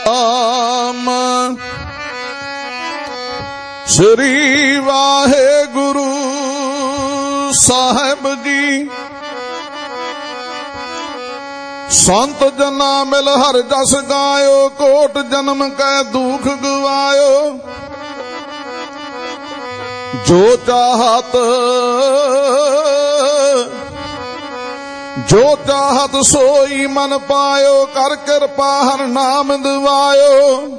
ਸ੍ਰੀ ਵਾਹਿਗੁਰੂ ਸਾਹਿਬ ਜੀ। ਸੰਤ ਜਨਾ ਮਿਲ ਹਰ ਜਸ ਗਾਇਓ, ਕੋਟ ਜਨਮ ਕੈ ਦੁਖ ਗਵਾਇਓ। ਜੋ ਚਾਹਤ ਸੋਈ ਮਨ ਪਾਇਓ, ਕਰ ਕਿਰਪਾ ਹਰ ਨਾਮ ਦਿਵਾਇਓ।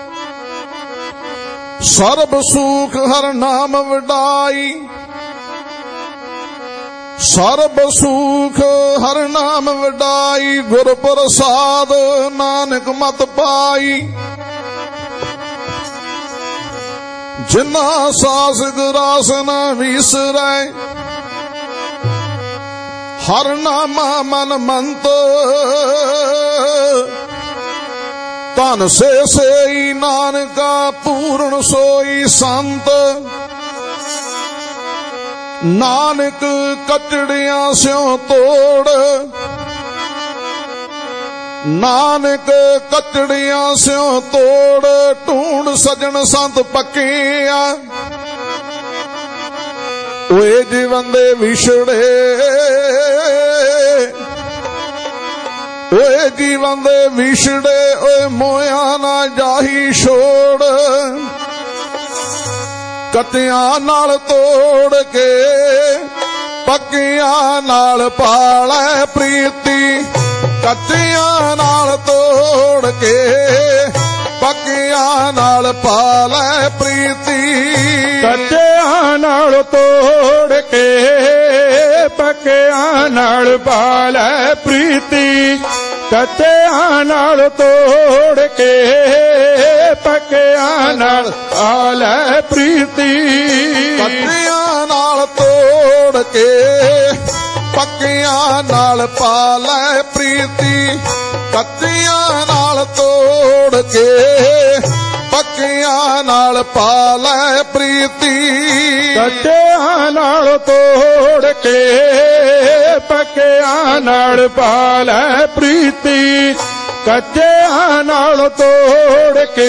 ਸਰਬ ਸੁਖ ਹਰ ਨਾਮ ਵਡਾਈ, ਸਰਬ ਸੁਖ ਹਰ ਨਾਮ ਵਡਾਈ। ਗੁਰ ਪ੍ਰਸਾਦ ਨਾਨਕ ਮਤ ਪਾਈ, ਜਿਨਾ ਸਾਸ ਗਰਾਸ ਨ ਵਿਸਰੈ। ਹਰ ਨਾਮਾ ਮਨ ਮੰਤ, ਧਨ ਸੇਈ ਨਾਨਕਾ ਪੂਰਨ ਸੋਈ ਸੰਤ। ਨਾਨਕ ਕਚੜਿਆਂ ਸਿਉ ਤੋੜ, ਨਾਨਕ ਕਚੜਿਆਂ ਸਿਉ ਤੋੜ। ਢੂੰਡ ਸਜਣ ਸੰਤ ਪੱਕੀਆਂ, ਓਏ ਜੀਵਨ ਦੇ ਵਿਛੜੇ, ਓਏ ਜੀਵਨ ਦੇ ਵਿਛੜੇ। ਓਏ ਮੋਇਆ ਨਾ ਜਾਹੀ ਛੋੜ, ਕੱਟਿਆਂ ਨਾਲ ਤੋੜ ਕੇ ਪੱਕਿਆਂ ਨਾਲ ਪਾਲੈ ਪ੍ਰੀਤੀ। ਕੱਟਿਆਂ ਨਾਲ ਤੋੜ ਕੇ ਪੱਕਿਆਂ ਨਾਲ ਪਾਲੈ ਪ੍ਰੀਤੀ। ਕੱਟਿਆਂ ਨਾਲ ਤੋੜ ਕੇ ਪੱਕਿਆਂ ਨਾਲ ਪਾਲੈ ਪ੍ਰੀਤੀ। ਕੱਟਿਆਂ ਨਾਲ ਤੋੜ ਕੇ ਪੱਕਿਆਂ ਨਾਲ ਪਾਲੈ ਪ੍ਰੀਤੀ। ਕੱਟਿਆਂ ਨਾਲ ਤੋੜ ਕੇ ਪੱਕਿਆਂ ਨਾਲ ਪਾਲੈ ਪ੍ਰੀਤੀ। ਕੱਟਿਆਂ ਨਾਲ ਤੋੜ ਕੇ ਪੱਕਿਆਂ ਨਾਲ ਪਾਲੈ ਪ੍ਰੀਤੀ। ਕੱਟਿਆਂ ਨਾਲ ਤੋੜ ਕੇ ਪੱਕਿਆਂ ਨਾਲ ਪਾਲੈ ਪ੍ਰੀਤੀ। ਕੱਟਿਆਂ ਨਾਲ ਤੋੜ ਕੇ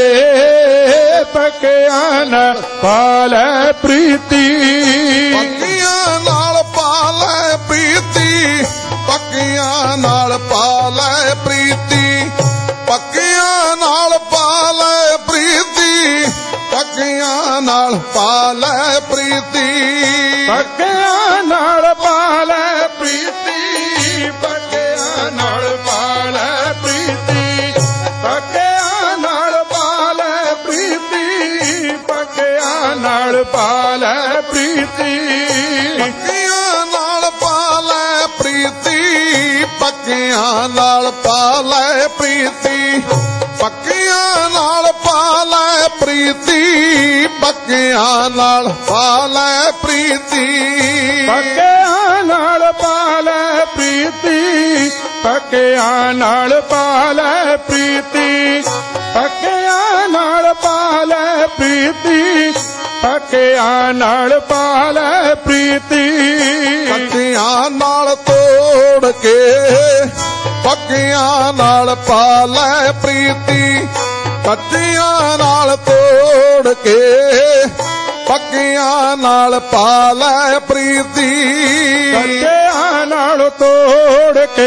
ਪੱਕਿਆਂ ਨਾਲ ਪਾਲੈ ਪ੍ਰੀਤੀ। ਪੱਕਿਆਂ ਨਾਲ ਪਾਲੈ ਪ੍ਰੀਤੀ, ਪੱਕਿਆਂ ਨਾਲ ਪਾਲੈ ਪ੍ਰੀਤੀ। ਪੱਕਿਆਂ ਨਾਲ ਪਾਲੈ ਪ੍ਰੀਤੀ, ਪੱਕਿਆਂ ਨਾਲ ਪਾਲੈ ਪ੍ਰੀਤੀ। ਪੱਕਿਆਂ ਨਾਲ ਪਾਲੈ ਪ੍ਰੀਤੀ। ਪੱਕਿਆਂ ਨਾਲ ਪਾਲੈ ਪ੍ਰੀਤੀ। ਪੱਕਿਆਂ ਨਾਲ ਪਾਲੈ ਪ੍ਰੀਤੀ। ਪੱਕਿਆਂ ਨਾਲ ਪਾਲੈ ਪ੍ਰੀਤੀ। ਪੱਕਿਆਂ ਨਾਲ ਪਾਲੈ ਪ੍ਰੀਤੀ, ਪੱਕਿਆਂ ਨਾਲ ਪਾਲੈ ਪ੍ਰੀਤੀ। ਪੱਕਿਆਂ ਨਾਲ ਪਾਲੈ ਪ੍ਰੀਤੀ, ਪੱਕਿਆਂ ਨਾਲ ਪਾਲੈ ਪ੍ਰੀਤੀ। ਪੱਕਿਆਂ ਨਾਲ ਪਾਲੈ ਪ੍ਰੀਤੀ। ਪੱਕਿਆਂ ਨਾਲ ਪਾਲੈ ਪ੍ਰੀਤੀ। ਪੱਕਿਆਂ ਨਾਲ ਪਾਲੈ ਪ੍ਰੀਤੀ। ਪੱਕਿਆਂ ਨਾਲ ਪਾਲੈ ਪ੍ਰੀਤੀ। ਕੱਟਿਆਂ ਨਾਲ ਤੋੜ ਕੇ ਪੱਕਿਆਂ ਨਾਲ ਪਾਲੈ ਪ੍ਰੀਤੀ। ਕੱਟਿਆਂ ਨਾਲ ਤੋੜ ਕੇ ਪੱਕਿਆਂ ਨਾਲ ਪਾਲੈ ਪ੍ਰੀਤੀ। ਕੱਟਿਆਂ ਨਾਲ ਤੋੜ ਕੇ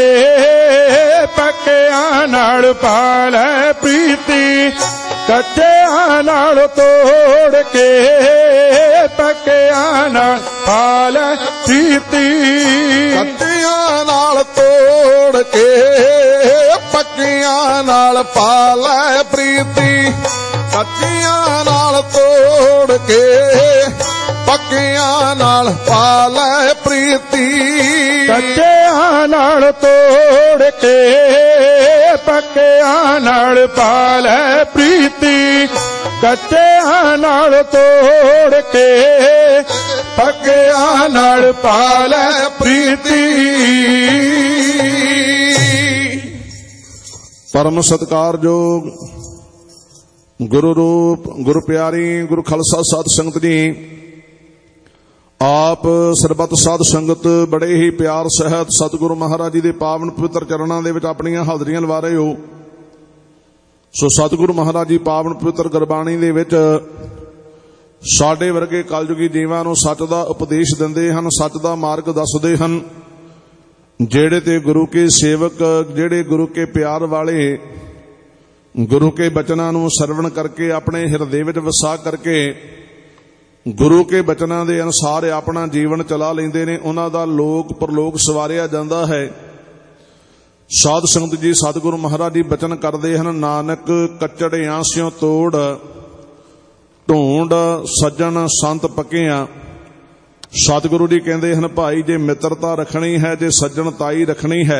ਪੱਕਿਆਂ ਨਾਲ ਪਾਲੈ ਪ੍ਰੀਤੀ। ਕੱਟਿਆਂ ਨਾਲ ਤੋੜ ਕੇ ਪੱਕਿਆਂ ਨਾਲ ਪਾਲੈ ਪ੍ਰੀਤੀ। ਕੱਟਿਆਂ ਨਾਲ ਤੋੜ ਕੇ ਪੱਕਿਆਂ ਨਾਲ ਪਾਲੈ ਪ੍ਰੀਤੀ। ਕੱਟਿਆਂ ਨਾਲ ਤੋੜ ਕੇ ਪੱਕਿਆਂ ਨਾਲ ਪਾਲੈ ਪ੍ਰੀਤੀ। ਕੱਟਿਆਂ ਨਾਲ ਤੋੜ ਕੇ ਪੱਕਿਆਂ ਨਾਲ ਪਾਲੈ ਪ੍ਰੀਤੀ। ਕੱਟਿਆਂ ਨਾਲ ਤੋੜ ਕੇ ਪੱਕਿਆਂ ਨਾਲ ਪਾਲੈ ਪ੍ਰੀਤੀ। ਪਰਮ ਸਤਿਕਾਰਯੋਗ ਗੁਰੂ ਰੂਪ ਗੁਰੂ ਪਿਆਰੀ ਗੁਰੂ ਖਾਲਸਾ ਸਾਧ ਸੰਗਤ ਜੀ, ਆਪ ਸਰਬੱਤ ਸਾਧ ਸੰਗਤ ਬੜੇ ਹੀ ਪਿਆਰ ਸਹਿਤ ਸਤਿਗੁਰੂ ਮਹਾਰਾਜ ਜੀ ਦੇ ਪਾਵਨ ਪਵਿੱਤਰ ਚਰਨਾਂ ਦੇ ਵਿੱਚ ਆਪਣੀਆਂ ਹਾਜ਼ਰੀਆਂ ਲਵਾ ਰਹੇ ਹੋ। ਸੋ ਸਤਿਗੁਰੂ ਮਹਾਰਾਜ ਜੀ ਪਾਵਨ ਪਵਿੱਤਰ ਗੁਰਬਾਣੀ ਦੇ ਵਿੱਚ ਸਾਡੇ ਵਰਗੇ ਕਲਯੁਗੀ ਜੀਵਾਂ ਨੂੰ ਸੱਚ ਦਾ ਉਪਦੇਸ਼ ਦਿੰਦੇ ਹਨ, ਸੱਚ ਦਾ ਮਾਰਗ ਦੱਸਦੇ ਹਨ। ਜਿਹੜੇ ਤੇ ਗੁਰੂ ਕੇ ਸੇਵਕ, ਜਿਹੜੇ ਗੁਰੂ ਕੇ ਪਿਆਰ ਵਾਲੇ, ਗੁਰੂ ਕੇ ਬਚਨਾਂ ਨੂੰ ਸਰਵਣ ਕਰਕੇ ਆਪਣੇ ਹਿਰਦੇ ਵਿੱਚ ਵਸਾ ਕਰਕੇ ਗੁਰੂ ਕੇ ਬਚਨਾਂ ਦੇ ਅਨੁਸਾਰ ਆਪਣਾ ਜੀਵਨ ਚਲਾ ਲੈਂਦੇ ਨੇ, ਉਹਨਾਂ ਦਾ ਲੋਕ ਪਰਲੋਕ ਸਵਾਰਿਆ ਜਾਂਦਾ ਹੈ। ਸਾਧ ਸੰਗਤ ਜੀ ਸਤਿਗੁਰੂ ਮਹਾਰਾਜ ਜੀ ਬਚਨ ਕਰਦੇ ਹਨ, ਨਾਨਕ ਕੱਚੜਿਆਂ ਸਿਓ ਤੋੜ ਢੂੰਡ ਸੱਜਣ ਸੰਤ ਪੱਕਿਆਂ। ਸਤਿਗੁਰੂ ਜੀ ਕਹਿੰਦੇ ਹਨ, ਭਾਈ ਜੇ ਮਿੱਤਰਤਾ ਰੱਖਣੀ ਹੈ, ਜੇ ਸੱਜਣਤਾਈ ਰੱਖਣੀ ਹੈ,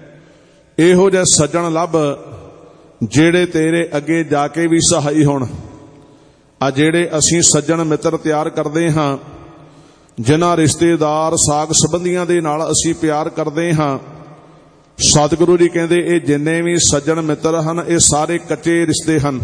ਇਹੋ ਜਿਹੇ ਸੱਜਣ ਲੱਭ ਜਿਹੜੇ ਤੇਰੇ ਅੱਗੇ ਜਾ ਕੇ ਵੀ ਸਹਾਈ ਹੋਣ। ਆ ਜਿਹੜੇ ਅਸੀਂ ਸੱਜਣ ਮਿੱਤਰ ਤਿਆਰ ਕਰਦੇ ਹਾਂ, ਜਿਨ੍ਹਾਂ ਰਿਸ਼ਤੇਦਾਰ ਸਾਕ ਸੰਬੰਧੀਆਂ ਦੇ ਨਾਲ ਅਸੀਂ ਪਿਆਰ ਕਰਦੇ ਹਾਂ, ਸਤਿਗੁਰੂ ਜੀ ਕਹਿੰਦੇ ਇਹ ਜਿੰਨੇ ਵੀ ਸੱਜਣ ਮਿੱਤਰ ਹਨ, ਇਹ ਸਾਰੇ ਕੱਚੇ ਰਿਸ਼ਤੇ ਹਨ।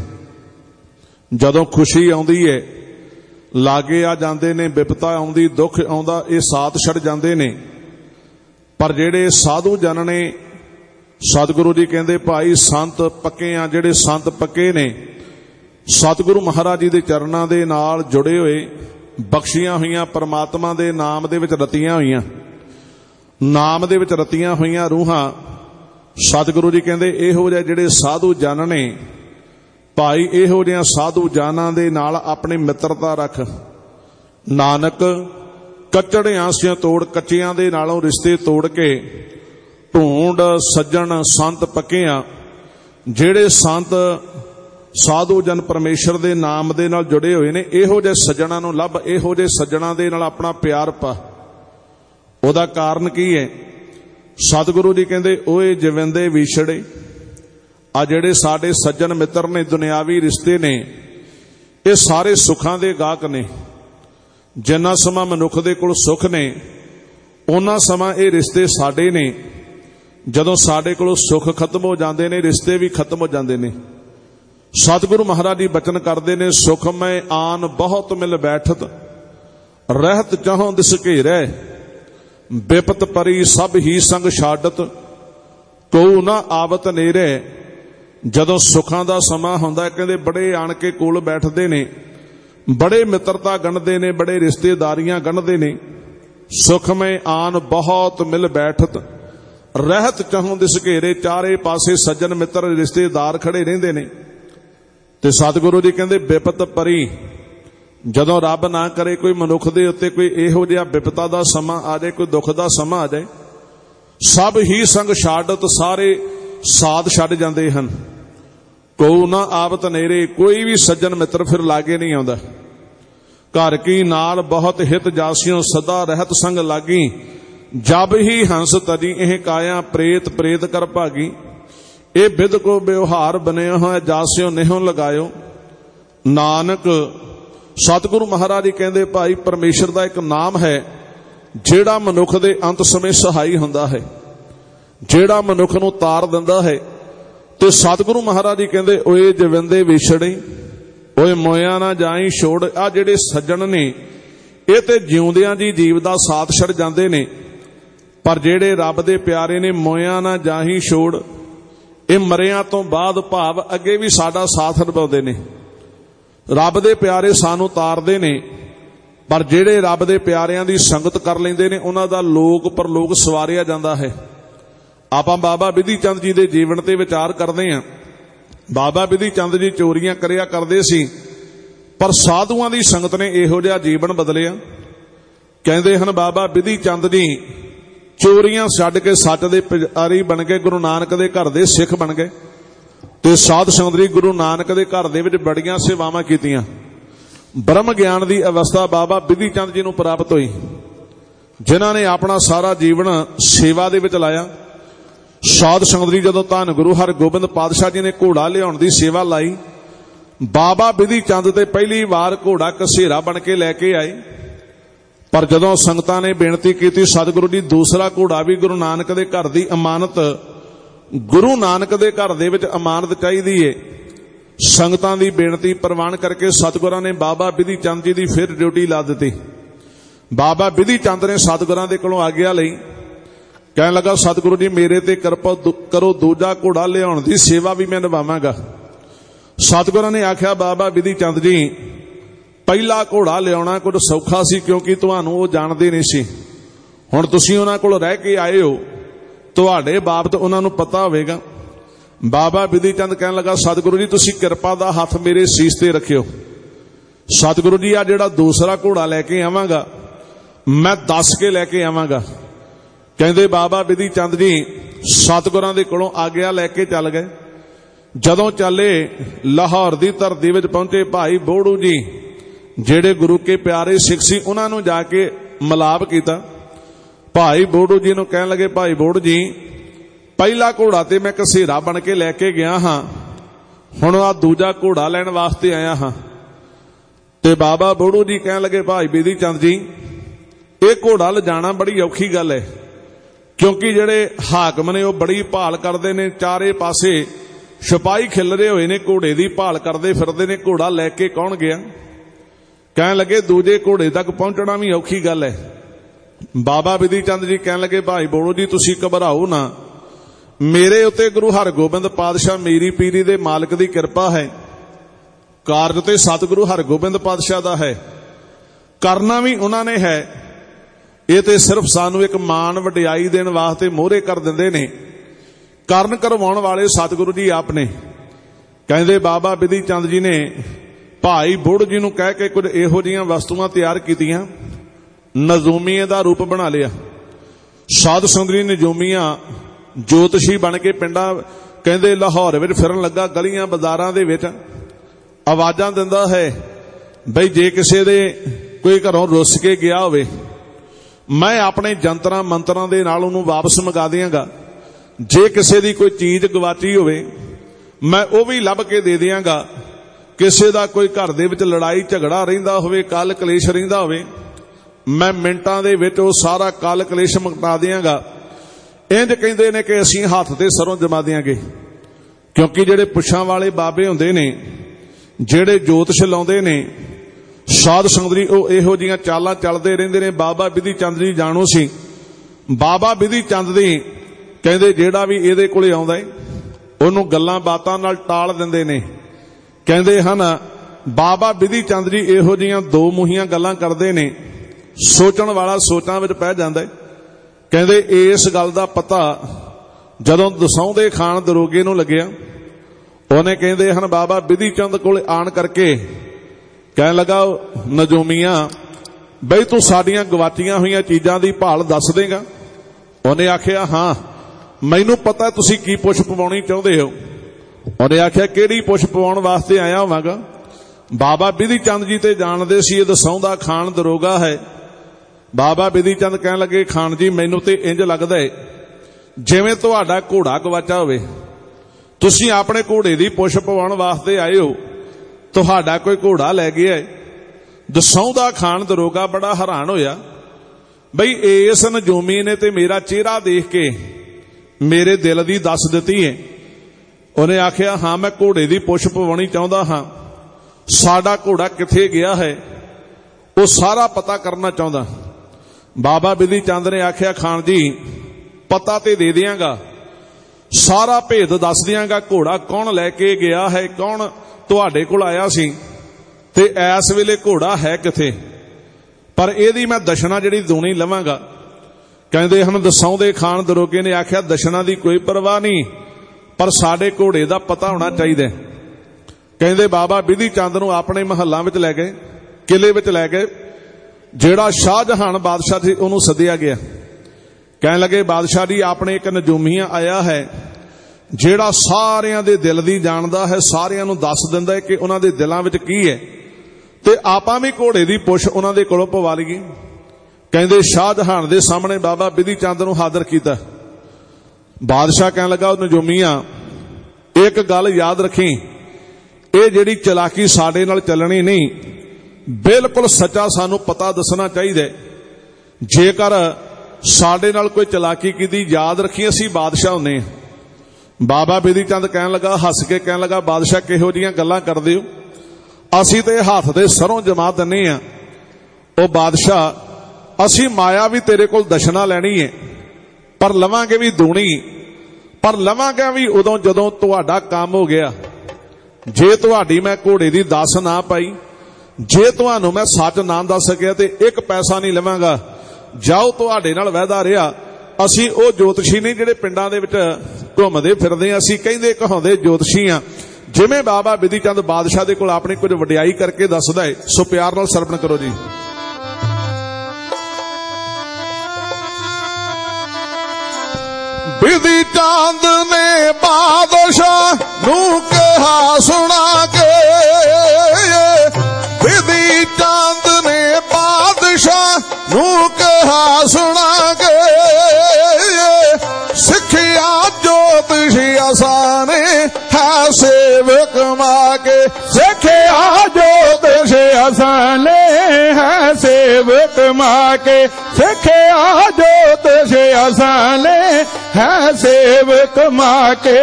ਜਦੋਂ ਖੁਸ਼ੀ ਆਉਂਦੀ ਹੈ ਲਾਗੇ ਆ ਜਾਂਦੇ ਨੇ, ਵਿਪਤਾ ਆਉਂਦੀ, ਦੁੱਖ ਆਉਂਦਾ, ਇਹ ਸਾਥ ਛੱਡ ਜਾਂਦੇ ਨੇ। ਪਰ ਜਿਹੜੇ ਸਾਧੂ ਜਨ ਨੇ, ਸਤਿਗੁਰੂ ਜੀ ਕਹਿੰਦੇ ਭਾਈ ਸੰਤ ਪੱਕੇ ਆ, ਜਿਹੜੇ ਸੰਤ ਪੱਕੇ ਨੇ, ਸਤਿਗੁਰੂ ਮਹਾਰਾਜ ਜੀ ਦੇ ਚਰਨਾਂ ਦੇ ਨਾਲ ਜੁੜੇ ਹੋਏ, ਬਖਸ਼ੀਆਂ ਹੋਈਆਂ, ਪਰਮਾਤਮਾ ਦੇ ਨਾਮ ਦੇ ਵਿੱਚ ਰਤੀਆਂ ਹੋਈਆਂ, ਨਾਮ ਦੇ ਵਿੱਚ ਰਤੀਆਂ ਹੋਈਆਂ ਰੂਹਾਂ, ਸਤਿਗੁਰੂ ਜੀ ਕਹਿੰਦੇ ਇਹੋ ਜਿਹੇ ਜਿਹੜੇ ਸਾਧੂ ਜਨ ਨੇ ਭਾਈ, ਇਹੋ ਜਿਹੀਆਂ ਸਾਧੂ ਜਾਨਾਂ ਦੇ ਨਾਲ ਆਪਣੀ ਮਿੱਤਰਤਾ ਰੱਖ। ਨਾਨਕ ਕੱਚੜਿਆਂ ਸਿਓ ਤੋੜ, ਕੱਚਿਆਂ ਦੇ ਨਾਲੋਂ ਰਿਸ਼ਤੇ ਤੋੜ ਕੇ ਢੂੰਡ ਸੱਜਣ ਸੰਤ ਪੱਕਿਆਂ। ਜਿਹੜੇ ਸੰਤ ਸਾਧੂ ਜਨ ਪਰਮੇਸ਼ਰ ਦੇ ਨਾਮ ਦੇ ਨਾਲ ਜੁੜੇ ਹੋਏ ਨੇ, ਇਹੋ ਜਿਹੇ ਸੱਜਣਾਂ ਨੂੰ ਲੱਭ, ਇਹੋ ਜਿਹੇ ਸੱਜਣਾਂ ਦੇ ਨਾਲ ਆਪਣਾ ਪਿਆਰ ਪਾ। ਉਹਦਾ ਕਾਰਨ ਕੀ ਹੈ? ਸਤਿਗੁਰੂ ਜੀ ਕਹਿੰਦੇ ਓਏ ਜਵਿੰਦੇ ਵਿਛੜੇ। ਆ ਜਿਹੜੇ ਸਾਡੇ ਸੱਜਣ ਮਿੱਤਰ ਨੇ, ਦੁਨਿਆਵੀ ਰਿਸ਼ਤੇ ਨੇ, ਇਹ ਸਾਰੇ ਸੁੱਖਾਂ ਦੇ ਗਾਹਕ ਨੇ। ਜਿੰਨਾ ਸਮਾਂ ਮਨੁੱਖ ਦੇ ਕੋਲ ਸੁੱਖ ਨੇ, ਉਹਨਾਂ ਸਮਾਂ ਇਹ ਰਿਸ਼ਤੇ ਸਾਡੇ ਨੇ। ਜਦੋਂ ਸਾਡੇ ਕੋਲੋਂ ਸੁੱਖ ਖਤਮ ਹੋ ਜਾਂਦੇ ਨੇ, ਰਿਸ਼ਤੇ ਵੀ ਖਤਮ ਹੋ ਜਾਂਦੇ ਨੇ। ਸਤਿਗੁਰੂ ਮਹਾਰਾਜ ਜੀ ਬਚਨ ਕਰਦੇ ਨੇ, ਸੁਖ ਮੈਂ ਆਨ ਬਹੁਤ ਮਿਲ ਬੈਠਤ, ਰਹਿਤ ਚਾਹੋਂ ਦਿਸ ਘੇਰੈ, ਬਿਪਤ ਪਰੀ ਸਭ ਹੀ ਸੰਗ ਛਾਡਤ, ਕੋ ਨਾ ਆਵਤ ਨੇਰੇ। ਜਦੋਂ ਸੁੱਖਾਂ ਦਾ ਸਮਾਂ ਹੁੰਦਾ, ਕਹਿੰਦੇ ਬੜੇ ਆਣ ਕੇ ਕੋਲ ਬੈਠਦੇ ਨੇ, ਬੜੇ ਮਿੱਤਰਤਾ ਗੰਢਦੇ ਨੇ, ਬੜੇ ਰਿਸ਼ਤੇਦਾਰੀਆਂ ਗੰਢਦੇ ਨੇ। ਸੁਖ ਮੈਂ ਆਨ ਬਹੁਤ ਮਿਲ ਬੈਠਤ, ਰਹਿਤ ਚਾਹੋਂ ਦਿਸ ਘੇਰੇ। ਚਾਰੇ ਪਾਸੇ ਸੱਜਣ ਮਿੱਤਰ ਰਿਸ਼ਤੇਦਾਰ ਖੜੇ ਰਹਿੰਦੇ ਨੇ। ਤੇ ਸਤਿਗੁਰੂ ਜੀ ਕਹਿੰਦੇ ਬਿਪਤ ਪਰੀ, ਜਦੋਂ ਰੱਬ ਨਾ ਕਰੇ ਕੋਈ ਮਨੁੱਖ ਦੇ ਉੱਤੇ ਕੋਈ ਇਹੋ ਜਿਹਾ ਬਿਪਤਾ ਦਾ ਸਮਾਂ ਆ ਜਾਏ, ਕੋਈ ਦੁੱਖ ਦਾ ਸਮਾਂ ਆ ਜਾਏ, ਸਭ ਹੀ ਸੰਗ ਛਾਡਤ, ਸਾਰੇ ਸਾਧ ਛੱਡ ਜਾਂਦੇ ਹਨ। ਕੋ ਨਾ ਆਵਤ ਨੇਰੇ, ਕੋਈ ਵੀ ਸੱਜਣ ਮਿੱਤਰ ਫਿਰ ਲਾਗੇ ਨਹੀਂ ਆਉਂਦਾ। ਘਰ ਕੀ ਨਾਲ ਬਹੁਤ ਹਿਤ ਜਾਸਿਓ, ਸਦਾ ਰਹਿਤ ਸੰਗ ਲਾਗੀ, ਜਬ ਹੀ ਹੰਸ ਤਜੀ ਇਹ ਕਾਇਆ, ਪ੍ਰੇਤ ਪ੍ਰੇਤ ਕਰ ਭਾਗੀ। ਇਹ ਬਿਦ ਕੋ ਵਿਵਹਾਰ ਬਣਿਆ ਹੋਇਆ, ਜਾਸਿਓ ਨਿਹੋਂ ਲਗਾਇਓ। ਨਾਨਕ ਸਤਿਗੁਰੂ ਮਹਾਰਾਜ ਜੀ ਕਹਿੰਦੇ ਭਾਈ, ਪਰਮੇਸ਼ਰ ਦਾ ਇੱਕ ਨਾਮ ਹੈ ਜਿਹੜਾ ਮਨੁੱਖ ਦੇ ਅੰਤ ਸਮੇਂ ਸਹਾਈ ਹੁੰਦਾ ਹੈ, ਜਿਹੜਾ ਮਨੁੱਖ ਨੂੰ ਤਾਰ ਦਿੰਦਾ ਹੈ। ਤੇ ਸਤਿਗੁਰੂ ਮਹਾਰਾਜ ਜੀ ਕਹਿੰਦੇ ਓਏ ਜਵਿੰਦੇ ਵਿਛੜੇ, ਓਏ ਮੋਇਆ ਨਾ ਜਾਈ ਛੋੜ। ਆ ਜਿਹੜੇ ਸੱਜਣ ਨੇ, ਇਹ ਤੇ ਜਿਉਂਦਿਆਂ ਜੀ ਜੀਵ ਦਾ ਸਾਥ ਛੱਡ ਜਾਂਦੇ ਨੇ, ਪਰ ਜਿਹੜੇ ਰੱਬ ਦੇ ਪਿਆਰੇ ਨੇ, ਮੋਇਆ ਨਾ ਜਾਈ ਛੋੜ, ਇਹ ਮਰਿਆਂ ਤੋਂ ਬਾਅਦ ਭਾਵ ਅੱਗੇ ਵੀ ਸਾਡਾ ਸਾਥ ਨਿਭਾਉਂਦੇ ਨੇ। ਰੱਬ ਦੇ ਪਿਆਰੇ ਸਾਨੂੰ ਤਾਰਦੇ ਨੇ, ਪਰ ਜਿਹੜੇ ਰੱਬ ਦੇ ਪਿਆਰਿਆਂ ਦੀ ਸੰਗਤ ਕਰ ਲੈਂਦੇ ਨੇ, ਉਹਨਾਂ ਦਾ ਲੋਕ ਪਰਲੋਕ ਸਵਾਰਿਆ ਜਾਂਦਾ ਹੈ। ਆਪਾਂ ਬਾਬਾ ਬਿਧੀ ਚੰਦ ਜੀ ਦੇ ਜੀਵਨ ਤੇ ਵਿਚਾਰ ਕਰਦੇ ਹਾਂ। ਬਾਬਾ ਬਿਧੀ ਚੰਦ ਜੀ ਚੋਰੀਆਂ ਕਰਿਆ ਕਰਦੇ ਸੀ, ਪਰ ਸਾਧੂਆਂ ਦੀ ਸੰਗਤ ਨੇ ਇਹੋ ਜਿਹਾ ਜੀਵਨ ਬਦਲਿਆ। ਕਹਿੰਦੇ ਹਨ ਬਾਬਾ ਬਿਧੀ ਚੰਦ ਜੀ ਚੋਰੀਆਂ ਛੱਡ ਕੇ ਸੱਚ ਦੇ ਪੁਜਾਰੀ ਬਣ ਗਏ, ਗੁਰੂ ਨਾਨਕ ਦੇ ਘਰ ਦੇ ਸਿੱਖ ਬਣ ਗਏ। ਤੇ ਸਾਧ ਸੰਗਤ ਜੀ ਗੁਰੂ ਨਾਨਕ ਦੇ ਘਰ ਦੇ ਵਿੱਚ ਬੜੀਆਂ ਸੇਵਾਵਾਂ ਕੀਤੀਆਂ। ਬ੍ਰਹਮ ਗਿਆਨ ਦੀ ਅਵਸਥਾ ਬਾਬਾ ਬਿਧੀ ਚੰਦ ਜੀ ਨੂੰ ਪ੍ਰਾਪਤ ਹੋਈ, ਜਿਨ੍ਹਾਂ ਨੇ ਆਪਣਾ ਸਾਰਾ ਜੀਵਨ ਸੇਵਾ ਦੇ ਵਿੱਚ ਲਾਇਆ। ਸਾਧ ਸੰਗਤ ਜੀ ਜਦੋਂ ਧੰਨ ਗੁਰੂ ਹਰਗੋਬਿੰਦ ਪਾਤਸ਼ਾਹ ਜੀ ਨੇ ਘੋੜਾ ਲਿਆਉਣ ਦੀ ਸੇਵਾ ਲਾਈ, ਬਾਬਾ ਬਿਧੀ ਚੰਦ ਤੇ ਪਹਿਲੀ ਵਾਰ ਘੋੜਾ ਕਸੇਰਾ ਬਣ ਕੇ ਲੈ ਕੇ ਆਏ। ਪਰ ਜਦੋਂ ਸੰਗਤਾਂ ਨੇ ਬੇਨਤੀ ਕੀਤੀ, ਸਤਿਗੁਰੂ ਜੀ ਦੂਸਰਾ ਘੋੜਾ ਵੀ ਗੁਰੂ ਨਾਨਕ ਦੇ ਘਰ ਦੀ ਅਮਾਨਤ, ਗੁਰੂ ਨਾਨਕ ਦੇ ਘਰ ਦੇ ਵਿੱਚ ਅਮਾਨਤ ਚਾਹੀਦੀ ਏ। ਸੰਗਤਾਂ ਦੀ ਬੇਨਤੀ ਪ੍ਰਵਾਨ ਕਰਕੇ ਸਤਿਗੁਰਾਂ ਨੇ ਬਾਬਾ ਬਿਧੀ ਚੰਦ ਜੀ ਦੀ ਫਿਰ ਡਿਊਟੀ ਲਾ ਦਿੱਤੀ। ਬਾਬਾ ਬਿਧੀ ਚੰਦ ਨੇ ਸਤਿਗੁਰਾਂ ਦੇ ਕੋਲੋਂ ਆਗਿਆ ਲਈ, ਕਹਿਣ ਲੱਗਾ ਸਤਿਗੁਰੂ ਜੀ ਮੇਰੇ ਤੇ ਕਿਰਪਾ ਕਰੋ, ਦੂਜਾ ਘੋੜਾ ਲਿਆਉਣ ਦੀ ਸੇਵਾ ਵੀ ਮੈਂ ਨਿਭਾਵਾਂਗਾ। सतगुरां ने आख्या बाबा बिधि चंद जी पहला घोड़ा लियाउणा कुछ सौखा सी क्योंकि तुहानूं वो जाणदे नहीं सी। हुण तुसीं उन्हां कोल रह के आए हो, तुहाडे बाबत उन्हां नूं पता होवेगा। बाबा बिधि चंद कहण लगा सतगुरु जी तुसीं किरपा दा हथ मेरे सीस ते रखियो। सतगुरु जी आ जिहड़ा दूसरा घोड़ा लैके आवांगा मैं दस के लैके आवांगा। कहंदे बाबा बिधि चंद जी सतगुरां दे कोलों आग्या लैके चल गए। जदों चले लाहौर दी धरती विच पहुंचे भाई बोड़ू जी जेड़े गुरु के प्यारे सिख सी उन्हां नूं जाके मिलाप कीता। भाई बोड़ू जी नूं कहण लगे भाई बोड़ जी पहला घोड़ा ते मैं घसेरा बन के लैके गया हाँ, हुण आ दूजा घोड़ा लैण वास्ते आया हाँ। ते बाबा बोड़ू जी कहण लगे भाई बिधि चंद जी ये घोड़ा लिजाना बड़ी औखी गल है क्योंकि जेड़े हाकम ने वो बड़ी भाल करते ने, चारे पासे सिपाही खिलरे हुए ने, घोड़े की भाल करते फिरते ने, घोड़ा लैके कौन गया। कहण लगे दूजे घोड़े तक पहुंचना भी औखी गल है। बाबा बिधि चंद जी कहण लगे भाई बोड़ो जी तुसीं घबराओ ना, मेरे उत्ते गुरु हरगोबिंद पातशाह मीरी पीरी दे मालिक दी किरपा है, कारज ते सतगुरु हरगोबिंद पातशाह दा है, करना भी उन्होंने है। ये तो सिर्फ सानू एक मान वडियाई देने वास्ते मोहरे कर दिंदे ने, करन करवाउण वाले सतगुरु जी आपने। कहंदे बाबा बिधि चंद जी ने भाई बुढ़ जी नूं कह के कुछ इहो जिहियां वस्तुआं तैयार कीतियां, नजूमीए दा रूप बना लिया। साध सुंदरी नजूमीआं जोतशी बन के पिंडां कहंदे लाहौर विच फिरन लगा, गलियां बाजारां दे विच आवाजां दिंदा है बई जे किसे दे कोई घरों रुस के गया होवे मैं अपने जंतरां मंतरां दे नाल उहनूं वापस मंगा दिआंगा। जे किसे दी कोई चीज गवाची होवे मैं वो भी लभ के दे दिआंगा। किसे दा कोई घर दे विच लड़ाई झगड़ा रहिंदा होवे, काल कलेश रहिंदा होवे, मैं मिंटां दे विच वो सारा काल कलेश मिटा दिआंगा। इंज कहंदे ने कि असीं हत्थ ते सरों जमा दिआंगे। क्योंकि जिहड़े पुछां वाले बाबे हुंदे ने, जिहड़े जोतश लाउंदे ने, साध संगत वो इहो जिहियां चालां चलदे रहिंदे ने। बाबा बिधि चंद जी जाणो सी, बाबा बिधि चंद दी कहंदे जिहड़ा भी इहदे कोले आउंदा है उहनूं गल्लां बातां नाल टाल दिंदे ने। कहंदे हन बाबा बिधि चंद जी इहो जिहियां दो मूहियां गल्लां करदे ने, सोचण वाला सोचां विच पै जांदा है। कहंदे इस गल दा पता जदों दसौंदे खान दरोगे नूं लग्गिया, ਉਹਨੇ ਕਹਿੰਦੇ ਹਨ बाबा बिधि चंद ਕੋਲ ਆਣ करके ਕਹਿਣ लगा नजूमिया बई तू साडियां गवाचीਆਂ ਹੋਈਆਂ चीज़ां ਦੀ ਭਾਲ दस देगा। ਉਹਨੇ आखिया हाँ मैनू पता तुसीं की पुछ पवाउणी चाहुंदे हो। ਉਹਨੇ आखिया किहड़ी पुछ पवाउण वास्ते आया होवांगा। बाबा बिधि चंद जी ते जाणदे सी ये दसौंदा खान दरोगा है। बाबा बिधि चंद कहण लगे खान जी मैनू ते इंज लगदा है जिवें तुहाडा घोड़ा गवाचा होवे, तुसीं अपने घोड़े दी पुछ पवाउण वास्ते आए हो, तुहाडा कोई घोड़ा लै गया है। दसौंदा खान दरोगा बड़ा हैरान होया बई इस नजूमी ने ते मेरा चेहरा देख के मेरे दिल दी दस दित्ती है। उन्हें आखिया हाँ मैं घोड़े दी पुछ पवाउणी चाहुंदा हाँ, साडा घोड़ा किथे गया है वो सारा पता करना चाहुंदा। बाबा बिधि चंद ने आखिया खान जी पता ते दे दियांगा, सारा भेद दस दियांगा, घोड़ा कौन लैके गया है, कौन तुहाडे कोल आया सी ते इस वेले घोड़ा है किथे, पर इहदी मैं दशना जिहड़ी दूनी लवांगा। कहंदे हन दसौंदे खान दरोगे ने आखिया दशना दी कोई परवाह नहीं, पर साडे घोड़े दा पता होना चाहिए। कहंदे बाबा बिधि चंद नूं अपने महल्लां विच लै गए, किले विच लै गए। जिहड़ा शाहजहान बादशाह सी उहनूं सद्दिया गया। कहण लगे बादशाह जी अपने एक नजूमिया आया है जिहड़ा सारियां दे दिल दी जानदा है, सारियां नूं दस दिंदा है कि उन्हां दे दिलां विच की है, ते आपां भी घोड़े दी पुछ उन्हां दे कोलों पवा लईए। कहंदे शाहजहान दे सामने बाबा बिधि चंद नूं हाज़र कीता। बादशाह कहण लगा नजूमिया एक गल याद रखी, ये जिहड़ी चलाकी साडे नाल चलनी नहीं, बिल्कुल सच्चा सानू पता दसना चाहिए। जेकर साडे नाल कोई चलाकी कीती याद रखी असीं बादशाह हुंदे हां। बाबा बिधि चंद कहण लगा हस के कहण लगा बादशाह किहो जिहियां गल्लां करदे हो, असीं ते हत्थ दे सरों जमा दिंदे हां। ओ बादशाह असीं माया भी तेरे कोल दशना लैनी है, पर लवांगे भी दूनी, पर लवांगे भी उदों जदों तुहाडा काम हो गया। ਜੇ ਤੁਹਾਡੀ मैं घोड़े की दस ना पाई, जे तुहानू मैं सच ना दस सकिया तो एक पैसा नहीं लवांगा। जाओ तुहाडे नाल वायदा रहा। असीं वो ज्योतिषी नहीं जिहड़े पिंडां दे विच घुमदे फिरदे, असीं कहिंदे कहाउंदे ज्योतिषी आ। जिवें बाबा बिधि चंद बादशाह दे कोल अपनी कुछ वडियाई करके दसदा है, सो प्यार नाल सरवण करो जी। बिधि चंद ने बादशाह नू कहा सुना के, बिधि चंद ने बादशाह नू कहा सुना के, सिखिया ज्योतिषी आसाने है सेवक माके, सिखिया ज्योतिषी आसाने है सेवक माके, सिखिया ज्योतिषी आसाने है सेवक माके।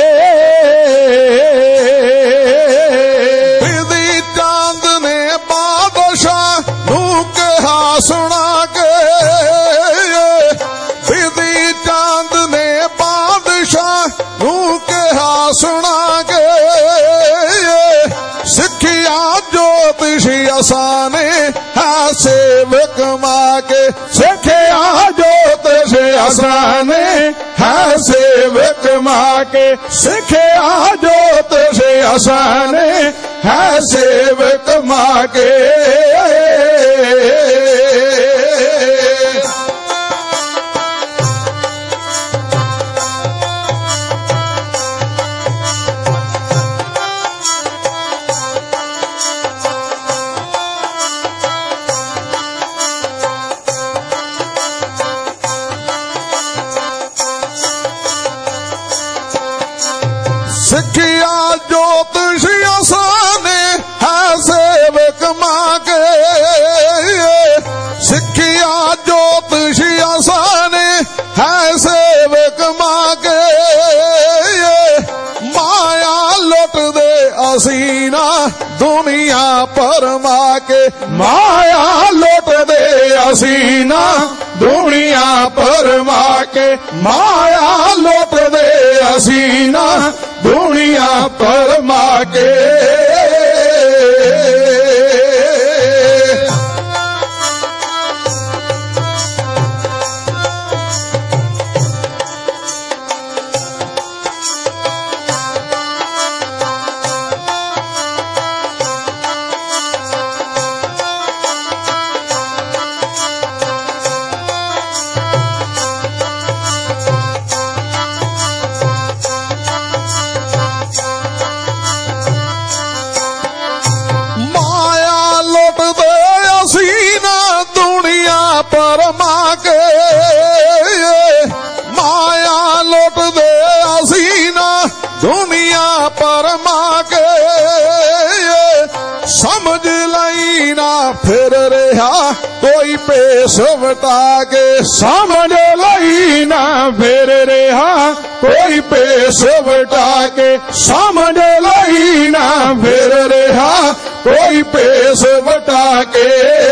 बिधि चंद ने बादशाह नू कहा सुना के, बिधि चंद ने बादशाह नू कहा सुना के, सिखिया ज्योतिषी आसाने है सेवक माके, सिखिया ज्योतिषी आसाने है सेवक माके, सिखिया ज्योतिषी आसाने है सेवक माके। सिखिया ज्योतिषी आसाने है सेवक माके, सिखिया ज्योतिषी आसाने है सेवक माके, माया लुट दे असीना दुनिया परमा के, माया लुट दे असीना दुनिया परमा के, माया लुट दे असीना दुनिया परमा के। परमा के, माया लुट दे असीना दुनिया परमा के, समझ लई ना फिर रहा कोई पेश वटा के, समझ लई ना फिर रहा कोई पेश वटा के, समझ लई ना फिर रहा कोई पेश वटा के।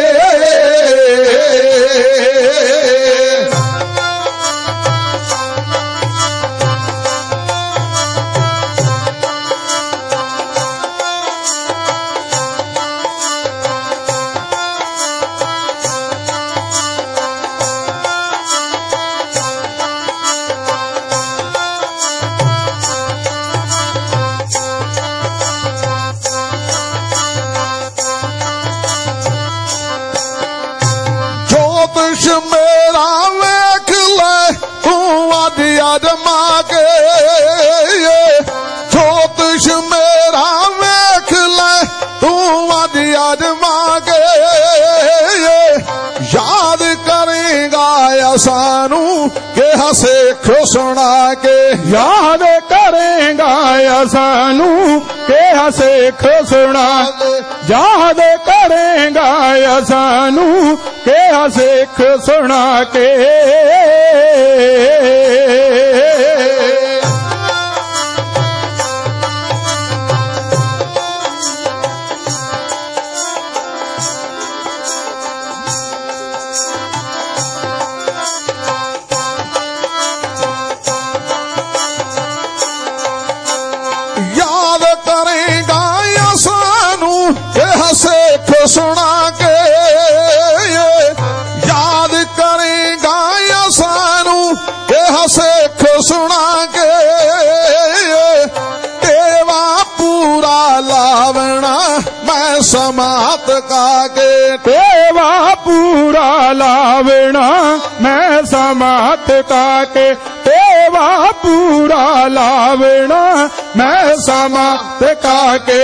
ज्योतिष मेरा वेख ले तू अज अजमा के, ज्योतिष मेरा वेख ले तू अज अजमा के, याद करेगा सानू के हसे सुना के, याद करेगा सानू के हसे सुना के, याद करेगा सानू के हसे सुना के। याद करें समात काके तेवा पूरा लावना मैं समात काके तेवा पूरा लावना मैं समात काके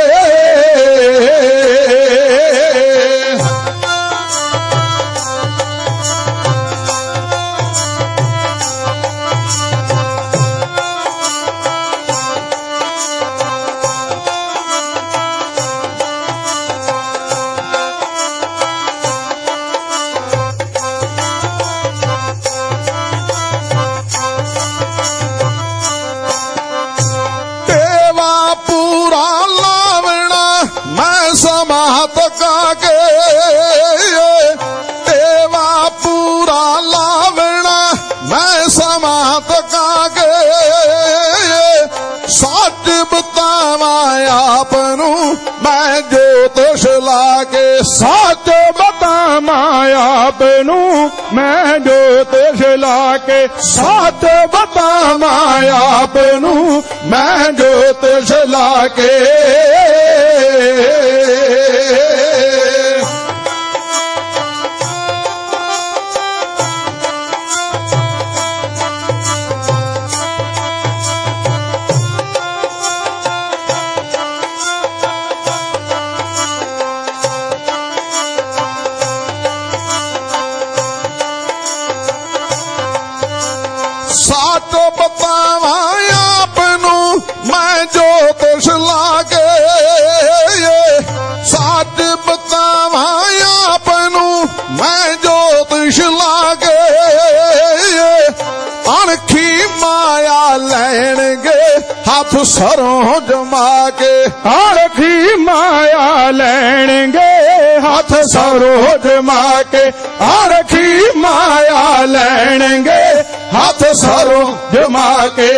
समात काके तेवा पूरा लावना मैं समात काके सच बतावा आपनू मैं जोतिष लाके सच बतावा आपनू मैं जोतिष लाके सच बतावा आपनू मैं जोतिष लाके सच बतावा आपनू मैं जोतिष लाके सच बतावा आपनू मैं जोतिष लाके अणखी माया लैणगे हाथ सरों जमा के अणखी माया लैणगे हाथ सरों जमा के अणखी माया लैणगे हाथ सरों जमा के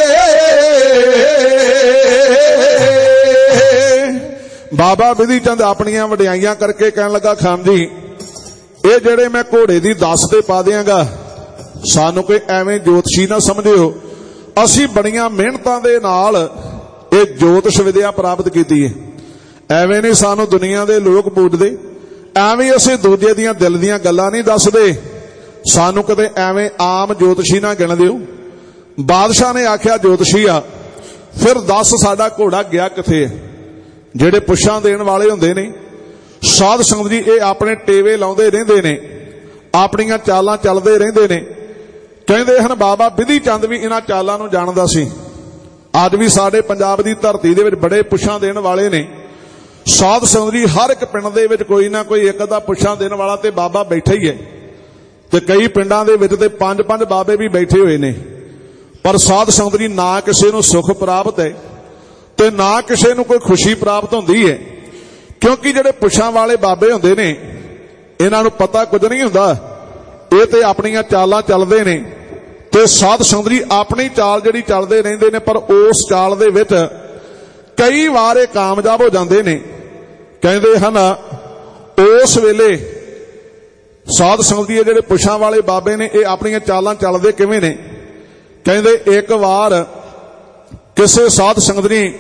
बाबा विधि चंद अपनियां वडियाइयां करके कहन लगा खान जी ये जेड़े मैं घोड़े दी दस ते पा दियांगा सानू कोई एवें जोतशी ना समझियो असी बड़ियां मेहनतां दे नाल ये जोतिष विद्या प्राप्त कीती है एवें नहीं सानू दुनिया दे लोग पूजदे एवें असी दूजे दियां दिल दियां गल्लां नहीं दसदे सानू कदे एवें आम जोतशी ना गिण दिओ बादशाह ने आख्या जोतशी आ फिर दस साडा घोड़ा गया किथे है ਜਿਹੜੇ ਪੁੱਛਾਂ ਦੇਣ ਵਾਲੇ ਹੁੰਦੇ ਨੇ ਸਾਧ ਸੰਗਤ ਜੀ ਇਹ ਆਪਣੇ ਟੇਵੇ ਲਾਉਂਦੇ ਰਹਿੰਦੇ ਨੇ ਆਪਣੀਆਂ ਚਾਲਾਂ ਚੱਲਦੇ ਰਹਿੰਦੇ ਨੇ ਕਹਿੰਦੇ ਹਨ ਬਾਬਾ ਵਿਧੀ ਚੰਦ ਵੀ ਇਹਨਾਂ ਚਾਲਾਂ ਨੂੰ ਜਾਣਦਾ ਸੀ ਅੱਜ ਵੀ ਸਾਡੇ ਪੰਜਾਬ ਦੀ ਧਰਤੀ ਦੇ ਵਿੱਚ ਬੜੇ ਪੁੱਛਾਂ ਦੇਣ ਵਾਲੇ ਨੇ ਸਾਧ ਸੰਗਤ ਜੀ ਹਰ ਇੱਕ ਪਿੰਡ ਦੇ ਵਿੱਚ ਕੋਈ ਨਾ ਕੋਈ ਇੱਕ ਦਾ ਪੁੱਛਾਂ ਦੇਣ ਵਾਲਾ ਤੇ ਬਾਬਾ ਬੈਠਾ ਹੀ ਹੈ ਤੇ ਕਈ ਪਿੰਡਾਂ ਦੇ ਵਿੱਚ ਤੇ ਪੰਜ ਬਾਬੇ ਵੀ ਬੈਠੇ ਹੋਏ ਨੇ ਪਰ ਸਾਧ ਸੰਗਤ ਜੀ ਨਾ ਕਿਸੇ ਨੂੰ ਸੁੱਖ ਪ੍ਰਾਪਤ ਹੈ ਤੇ ਨਾ ਕਿਸੇ ਨੂੰ ਕੋਈ ਖੁਸ਼ੀ ਪ੍ਰਾਪਤ ਹੁੰਦੀ ਹੈ ਕਿਉਂਕਿ ਜਿਹੜੇ ਪੁੱਛਾਂ ਵਾਲੇ ਬਾਬੇ ਹੁੰਦੇ ਨੇ ਇਹਨਾਂ ਨੂੰ ਪਤਾ ਕੁਝ ਨਹੀਂ ਹੁੰਦਾ ਇਹ ਤੇ ਆਪਣੀਆਂ ਚਾਲਾਂ ਚੱਲਦੇ ਨੇ ਤੇ ਸਾਧ ਸੰਗਤ ਜੀ ਆਪਣੀ ਚਾਲ ਜਿਹੜੀ ਚੱਲਦੇ ਰਹਿੰਦੇ ਨੇ ਪਰ ਉਸ ਚਾਲ ਦੇ ਵਿੱਚ ਕਈ ਵਾਰ ਇਹ ਕਾਮਯਾਬ ਹੋ ਜਾਂਦੇ ਨੇ ਕਹਿੰਦੇ ਹਨ ਉਸ ਵੇਲੇ ਸਾਧ ਸੰਗਤ ਜੀ ਜਿਹੜੇ ਪੁੱਛਾਂ ਵਾਲੇ ਬਾਬੇ ਨੇ ਇਹ ਆਪਣੀਆਂ ਚਾਲਾਂ ਚੱਲਦੇ ਕਿਵੇਂ ਨੇ ਕਹਿੰਦੇ ਇੱਕ ਵਾਰ ਕਿਸੇ ਸਾਧ ਸੰਗਤ ਨੇ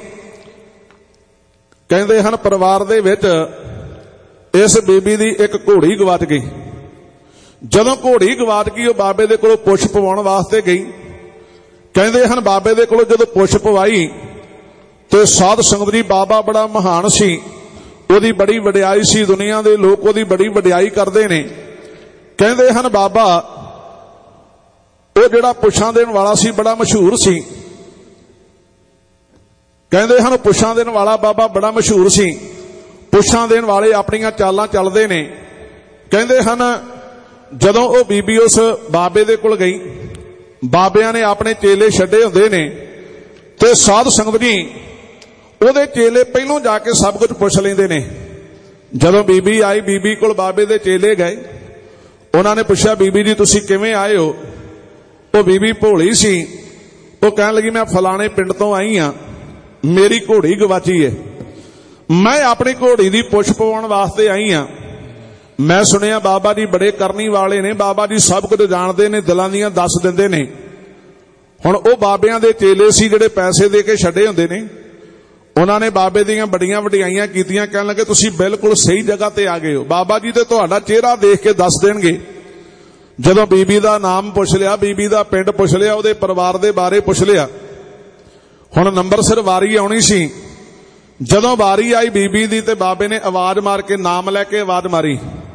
ਕਹਿੰਦੇ ਹਨ ਪਰਿਵਾਰ ਦੇ ਵਿੱਚ ਇਸ ਬੀਬੀ ਦੀ ਇੱਕ ਘੋੜੀ ਗਵਾਚ ਗਈ ਜਦੋਂ ਘੋੜੀ ਗਵਾਚ ਗਈ ਉਹ ਬਾਬੇ ਦੇ ਕੋਲੋਂ ਪੁੱਛ ਪਵਾਉਣ ਵਾਸਤੇ ਗਈ ਕਹਿੰਦੇ ਹਨ ਬਾਬੇ ਦੇ ਕੋਲੋਂ ਜਦੋਂ ਪੁੱਛ ਪਵਾਈ ਤੇ ਸਾਧ ਸੰਗਤ ਜੀ ਬਾਬਾ ਬੜਾ ਮਹਾਨ ਸੀ ਉਹਦੀ ਬੜੀ ਵਡਿਆਈ ਸੀ ਦੁਨੀਆ ਦੇ ਲੋਕ ਉਹਦੀ ਬੜੀ ਵਡਿਆਈ ਕਰਦੇ ਨੇ ਕਹਿੰਦੇ ਹਨ ਬਾਬਾ ਉਹ ਜਿਹੜਾ ਪੁੱਛਾਂ ਦੇਣ ਵਾਲਾ ਸੀ ਬੜਾ ਮਸ਼ਹੂਰ ਸੀ ਕਹਿੰਦੇ ਹਨ ਪੁੱਛਾਂ ਦੇਣ ਵਾਲਾ ਬਾਬਾ ਬੜਾ ਮਸ਼ਹੂਰ ਸੀ ਪੁੱਛਾਂ ਦੇਣ ਵਾਲੇ ਆਪਣੀਆਂ ਚਾਲਾਂ ਚੱਲਦੇ ਨੇ ਕਹਿੰਦੇ ਹਨ ਜਦੋਂ ਉਹ ਬੀਬੀ ਉਸ ਬਾਬੇ ਦੇ ਕੋਲ ਗਈ ਬਾਬਿਆਂ ਨੇ ਆਪਣੇ ਚੇਲੇ ਛੱਡੇ ਹੁੰਦੇ ਨੇ ਤੇ ਸਾਧ ਸੰਗਤ ਜੀ ਉਹਦੇ ਚੇਲੇ ਪਹਿਲੋਂ ਜਾ ਕੇ ਸਭ ਕੁਝ ਪੁੱਛ ਲੈਂਦੇ ਨੇ ਜਦੋਂ ਬੀਬੀ ਆਈ ਬੀਬੀ ਕੋਲ ਬਾਬੇ ਦੇ ਚੇਲੇ ਗਏ ਉਹਨਾਂ ਨੇ ਪੁੱਛਿਆ ਬੀਬੀ ਜੀ ਤੁਸੀਂ ਕਿਵੇਂ ਆਏ ਹੋ ਉਹ ਬੀਬੀ ਭੋਲੀ ਸੀ ਉਹ ਕਹਿਣ ਲੱਗੀ ਮੈਂ ਫਲਾਣੇ ਪਿੰਡ ਤੋਂ ਆਈ ਆ ਮੇਰੀ ਘੋੜੀ ਗਵਾਚੀ ਹੈ ਮੈਂ ਆਪਣੀ ਘੋੜੀ ਦੀ ਪੁੱਛ ਪਵਾਉਣ ਵਾਸਤੇ ਆਈ ਆ ਮੈਂ ਸੁਣਿਆ ਬਾਬਾ ਜੀ ਬੜੇ ਕਰਨੀ ਵਾਲੇ ਨੇ ਬਾਬਾ ਜੀ ਸਭ ਕੁਝ ਜਾਣਦੇ ਨੇ ਦਿਲਾਂ ਦੀਆਂ ਦੱਸ ਦਿੰਦੇ ਨੇ ਹੁਣ ਉਹ ਬਾਬਿਆਂ ਦੇ ਚੇਲੇ ਸੀ ਜਿਹੜੇ ਪੈਸੇ ਦੇ ਕੇ ਛੱਡੇ ਹੁੰਦੇ ਨੇ ਉਹਨਾਂ ਨੇ ਬਾਬੇ ਦੀਆਂ ਬੜੀਆਂ ਵਡਿਆਈਆਂ ਕੀਤੀਆਂ। ਕਹਿਣ ਲੱਗੇ ਤੁਸੀਂ ਬਿਲਕੁਲ ਸਹੀ ਜਗ੍ਹਾ ਤੇ ਆ ਗਏ ਹੋ। ਬਾਬਾ ਜੀ ਤੇ ਤੁਹਾਡਾ ਚਿਹਰਾ ਦੇਖ ਕੇ ਦੱਸ ਦੇਣਗੇ। ਜਦੋਂ ਬੀਬੀ ਦਾ ਨਾਮ ਪੁੱਛ ਲਿਆ, ਬੀਬੀ ਦਾ ਪਿੰਡ ਪੁੱਛ ਲਿਆ, ਉਹਦੇ ਪਰਿਵਾਰ ਦੇ ਬਾਰੇ ਪੁੱਛ ਲਿਆ। ਹੁਣ ਨੰਬਰ ਸਿਰ ਵਾਰੀ ਆਉਣੀ ਸੀ। ਜਦੋਂ ਵਾਰੀ ਆਈ ਬੀਬੀ ਦੀ ਤੇ ਬਾਬੇ ਨੇ ਆਵਾਜ਼ ਮਾਰ ਕੇ, ਨਾਮ ਲੈ ਕੇ ਆਵਾਜ਼ ਮਾਰੀ,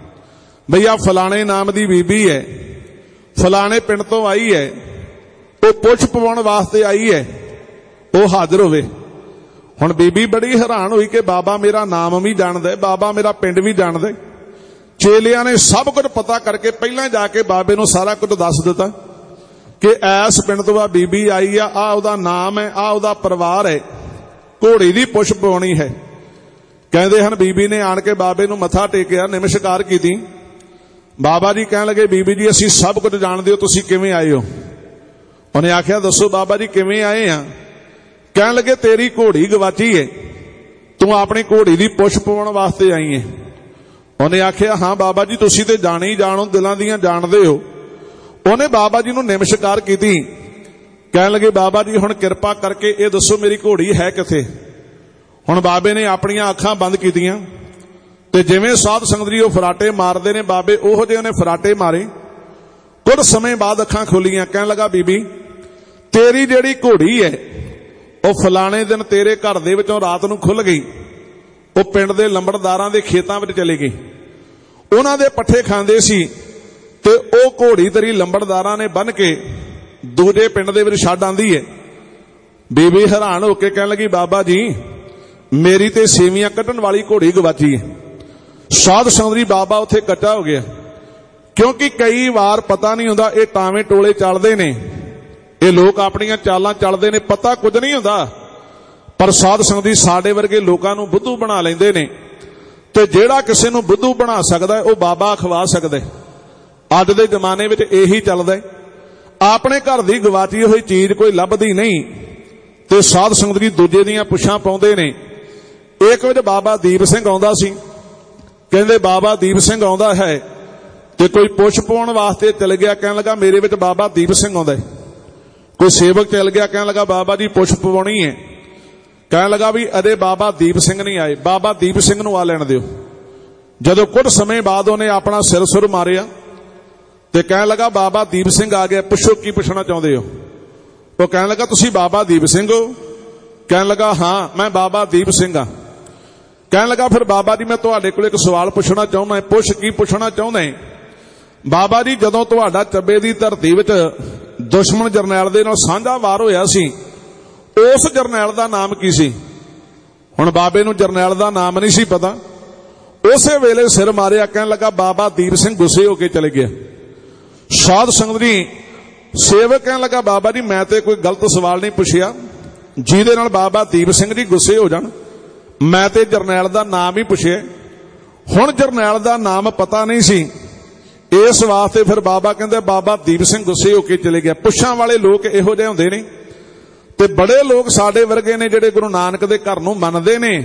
ਭਈਆ ਫਲਾਣੇ ਨਾਮ ਦੀ ਬੀਬੀ ਹੈ, ਫਲਾਣੇ ਪਿੰਡ ਤੋਂ ਆਈ ਹੈ, ਉਹ ਪੁੱਛ ਪਵਾਉਣ ਵਾਸਤੇ ਆਈ ਹੈ, ਉਹ ਹਾਜ਼ਰ ਹੋਵੇ। ਹੁਣ ਬੀਬੀ ਬੜੀ ਹੈਰਾਨ ਹੋਈ ਕਿ ਬਾਬਾ ਮੇਰਾ ਨਾਮ ਵੀ ਜਾਣਦਾ, ਬਾਬਾ ਮੇਰਾ ਪਿੰਡ ਵੀ ਜਾਣਦਾ। ਚੇਲਿਆਂ ਨੇ ਸਭ ਕੁਝ ਪਤਾ ਕਰਕੇ ਪਹਿਲਾਂ ਜਾ ਕੇ ਬਾਬੇ ਨੂੰ ਸਾਰਾ ਕੁਝ ਦੱਸ ਦਿੱਤਾ ਕਿ ਐਸ ਪਿੰਡ ਤੋਂ ਆ ਬੀਬੀ ਆਈ ਆ, ਆਹ ਉਹਦਾ ਨਾਮ ਹੈ, ਆਹ ਉਹਦਾ ਪਰਿਵਾਰ ਹੈ, ਘੋੜੀ ਦੀ ਪੁੱਛ ਪਵਾਉਣੀ ਹੈ। ਕਹਿੰਦੇ ਹਨ ਬੀਬੀ ਨੇ ਆਣ ਕੇ ਬਾਬੇ ਨੂੰ ਮੱਥਾ ਟੇਕਿਆ, ਨਮਸਕਾਰ ਕੀਤੀ। ਬਾਬਾ ਜੀ ਕਹਿਣ ਲੱਗੇ ਬੀਬੀ ਜੀ ਅਸੀਂ ਸਭ ਕੁਝ ਜਾਣਦੇ ਹੋ, ਤੁਸੀਂ ਕਿਵੇਂ ਆਏ ਹੋ? ਉਹਨੇ ਆਖਿਆ ਦੱਸੋ ਬਾਬਾ ਜੀ ਕਿਵੇਂ ਆਏ ਆ? ਕਹਿਣ ਲੱਗੇ ਤੇਰੀ ਘੋੜੀ ਗਵਾਚੀ ਹੈ, ਤੂੰ ਆਪਣੀ ਘੋੜੀ ਦੀ ਪੁੱਛ ਪਵਾਉਣ ਵਾਸਤੇ ਆਈ ਹੈ। ਉਹਨੇ ਆਖਿਆ ਹਾਂ ਬਾਬਾ ਜੀ ਤੁਸੀਂ ਤੇ ਜਾਣੇ ਹੀ ਜਾਣੋ, ਦਿਲਾਂ ਦੀਆਂ ਜਾਣਦੇ ਹੋ। ਉਹਨੇ ਬਾਬਾ ਜੀ ਨੂੰ ਨਮਸਕਾਰ ਕੀਤੀ। ਕਹਿਣ ਲੱਗੇ ਬਾਬਾ ਜੀ ਹੁਣ ਕਿਰਪਾ ਕਰਕੇ ਇਹ ਦੱਸੋ ਮੇਰੀ ਘੋੜੀ ਹੈ ਕਿੱਥੇ? ਹੁਣ ਬਾਬੇ ਨੇ ਆਪਣੀਆਂ ਅੱਖਾਂ ਬੰਦ ਕੀਤੀਆਂ ਤੇ ਜਿਵੇਂ ਸਾਧ ਸੰਗਤ ਜੀ ਉਹ ਫਰਾਟੇ ਮਾਰਦੇ ਨੇ, ਬਾਬੇ ਉਹੋ ਜਿਹੇ ਉਹਨੇ ਫਰਾਟੇ ਮਾਰੇ। ਕੁਝ ਸਮੇਂ ਬਾਅਦ ਅੱਖਾਂ ਖੁੱਲੀਆਂ। ਕਹਿਣ ਲੱਗਾ ਬੀਬੀ ਤੇਰੀ ਜਿਹੜੀ ਘੋੜੀ ਹੈ ਉਹ ਫਲਾਣੇ ਦਿਨ ਤੇਰੇ ਘਰ ਦੇ ਵਿੱਚੋਂ ਰਾਤ ਨੂੰ ਖੁੱਲ ਗਈ, ਉਹ ਪਿੰਡ ਦੇ ਲੰਬੜਦਾਰਾਂ ਦੇ ਖੇਤਾਂ ਵਿੱਚ ਚਲੀ ਗਈ। ਉਹਨਾਂ ਦੇ ਪੱਠੇ ਖਾਂਦੇ ਸੀ ਤੇ ਉਹ ਘੋੜੀ ਤੇਰੀ ਲੰਬੜਦਾਰਾਂ ਨੇ ਬੰਨ ਕੇ ਦੂਜੇ ਪਿੰਡ ਦੇ ਵਿੱਚ ਛੱਡ ਆਂਦੀ ਹੈ। ਬੀਬੀ ਹੈਰਾਨ ਹੋ ਕੇ ਕਹਿਣ ਲੱਗੀ ਬਾਬਾ ਜੀ ਮੇਰੀ ਤੇ ਸੇਵੀਆਂ ਕੱਢਣ ਵਾਲੀ ਘੋੜੀ ਗਵਾਚੀ ਹੈ। ਸਾਧ ਸੰਗਤ ਜੀ ਬਾਬਾ ਉੱਥੇ ਇਕੱਠਾ ਹੋ ਗਿਆ, ਕਿਉਂਕਿ ਕਈ ਵਾਰ ਪਤਾ ਨਹੀਂ ਹੁੰਦਾ, ਇਹ ਟਾਵੇਂ ਟੋਲੇ ਚੱਲਦੇ ਨੇ, ਇਹ ਲੋਕ ਆਪਣੀਆਂ ਚਾਲਾਂ ਚੱਲਦੇ ਨੇ, ਪਤਾ ਕੁਝ ਨਹੀਂ ਹੁੰਦਾ। ਪਰ ਸਾਧ ਸੰਗਤ ਜੀ ਸਾਡੇ ਵਰਗੇ ਲੋਕਾਂ ਨੂੰ ਬੁੱਧੂ ਬਣਾ ਲੈਂਦੇ ਨੇ, ਤੇ ਜਿਹੜਾ ਕਿਸੇ ਨੂੰ ਬੁੱਧੂ ਬਣਾ ਸਕਦਾ ਉਹ ਬਾਬਾ ਖਵਾ ਸਕਦਾ। ਅੱਜ ਦੇ ਜ਼ਮਾਨੇ ਵਿੱਚ ਇਹੀ ਚੱਲਦਾ। ਆਪਣੇ ਘਰ ਦੀ ਗਵਾਚੀ ਹੋਈ ਚੀਜ਼ ਕੋਈ ਲੱਭਦੀ ਨਹੀਂ ਤੇ ਸਾਧ ਸੰਗਤ ਜੀ ਦੂਜੇ ਦੀਆਂ ਪੁੱਛਾਂ ਪਾਉਂਦੇ ਨੇ। ਇੱਕ ਵਜੇ ਬਾਬਾ ਦੀਪ ਸਿੰਘ ਆਉਂਦਾ ਸੀ। ਕਹਿੰਦੇ ਬਾਬਾ ਦੀਪ ਸਿੰਘ ਆਉਂਦਾ ਹੈ ਤੇ ਕੋਈ ਪੁੱਛ ਪਾਉਣ ਵਾਸਤੇ ਚਲ ਗਿਆ। ਕਹਿਣ ਲੱਗਾ ਮੇਰੇ ਵਿੱਚ ਬਾਬਾ ਦੀਪ ਸਿੰਘ ਆਉਂਦਾ। ਕੋਈ ਸੇਵਕ ਚਲ ਗਿਆ, ਕਹਿਣ ਲੱਗਾ ਬਾਬਾ ਜੀ ਪੁੱਛ ਪਵਾਉਣੀ ਹੈ। ਕਹਿਣ ਲੱਗਾ ਵੀ ਅਜੇ ਬਾਬਾ ਦੀਪ ਸਿੰਘ ਨਹੀਂ ਆਏ, ਬਾਬਾ ਦੀਪ ਸਿੰਘ ਨੂੰ ਆ ਲੈਣ ਦਿਓ। ਜਦੋਂ ਕੁਝ ਸਮੇਂ ਬਾਅਦ ਉਹਨੇ ਆਪਣਾ ਸਿਰ ਸੁਰ ਮਾਰਿਆ ਤੇ ਕਹਿਣ ਲੱਗਾ ਬਾਬਾ ਦੀਪ ਸਿੰਘ ਆ ਗਿਆ, ਪੁੱਛੋ ਕੀ ਪੁੱਛਣਾ ਚਾਹੁੰਦੇ ਹੋ? ਉਹ ਕਹਿਣ ਲੱਗਾ ਤੁਸੀਂ ਬਾਬਾ ਦੀਪ ਸਿੰਘ ਹੋ? ਕਹਿਣ ਲੱਗਾ ਹਾਂ ਮੈਂ ਬਾਬਾ ਦੀਪ ਸਿੰਘ ਆ। ਕਹਿਣ ਲੱਗਾ ਫਿਰ ਬਾਬਾ ਜੀ ਮੈਂ ਤੁਹਾਡੇ ਕੋਲ ਇੱਕ ਸਵਾਲ ਪੁੱਛਣਾ ਚਾਹੁੰਦਾ। ਪੁੱਛ ਕੀ ਪੁੱਛਣਾ ਚਾਹੁੰਦਾ? ਬਾਬਾ ਜੀ ਜਦੋਂ ਤੁਹਾਡਾ ਚੱਬੇ ਦੀ ਧਰਤੀ ਵਿੱਚ ਦੁਸ਼ਮਣ ਜਰਨੈਲ ਦੇ ਨਾਲ ਸਾਂਝਾ ਵਾਰ ਹੋਇਆ ਸੀ, ਉਸ ਜਰਨੈਲ ਦਾ ਨਾਮ ਕੀ ਸੀ? ਹੁਣ ਬਾਬੇ ਨੂੰ ਜਰਨੈਲ ਦਾ ਨਾਮ ਨਹੀਂ ਸੀ ਪਤਾ। ਉਸੇ ਵੇਲੇ ਸਿਰ ਮਾਰਿਆ। ਕਹਿਣ ਲੱਗਾ ਬਾਬਾ ਦੀਪ ਸਿੰਘ ਗੁੱਸੇ ਹੋ ਕੇ ਚਲੇ ਗਿਆ। ਸਾਧ ਸੰਗਤ ਜੀ ਸੇਵਕ ਕਹਿਣ ਲੱਗਾ ਬਾਬਾ ਜੀ ਮੈਂ ਤੇ ਕੋਈ ਗਲਤ ਸਵਾਲ ਨਹੀਂ ਪੁੱਛਿਆ ਜਿਹਦੇ ਨਾਲ ਬਾਬਾ ਦੀਪ ਸਿੰਘ ਜੀ ਗੁੱਸੇ ਹੋ ਜਾਣ, ਮੈਂ ਤੇ ਜਰਨੈਲ ਦਾ ਨਾਮ ਹੀ ਪੁੱਛਿਆ। ਹੁਣ ਜਰਨੈਲ ਦਾ ਨਾਮ ਪਤਾ ਨਹੀਂ ਸੀ, ਇਸ ਵਾਸਤੇ ਫਿਰ ਬਾਬਾ ਕਹਿੰਦੇ ਬਾਬਾ ਦੀਪ ਸਿੰਘ ਗੁੱਸੇ ਹੋ ਕੇ ਚਲੇ ਗਿਆ। ਪੁੱਛਾਂ ਵਾਲੇ ਲੋਕ ਇਹੋ ਜਿਹੇ ਹੁੰਦੇ ਨੇ ਤੇ ਬੜੇ ਲੋਕ ਸਾਡੇ ਵਰਗੇ ਨੇ ਜਿਹੜੇ ਗੁਰੂ ਨਾਨਕ ਦੇ ਘਰ ਨੂੰ ਮੰਨਦੇ ਨੇ,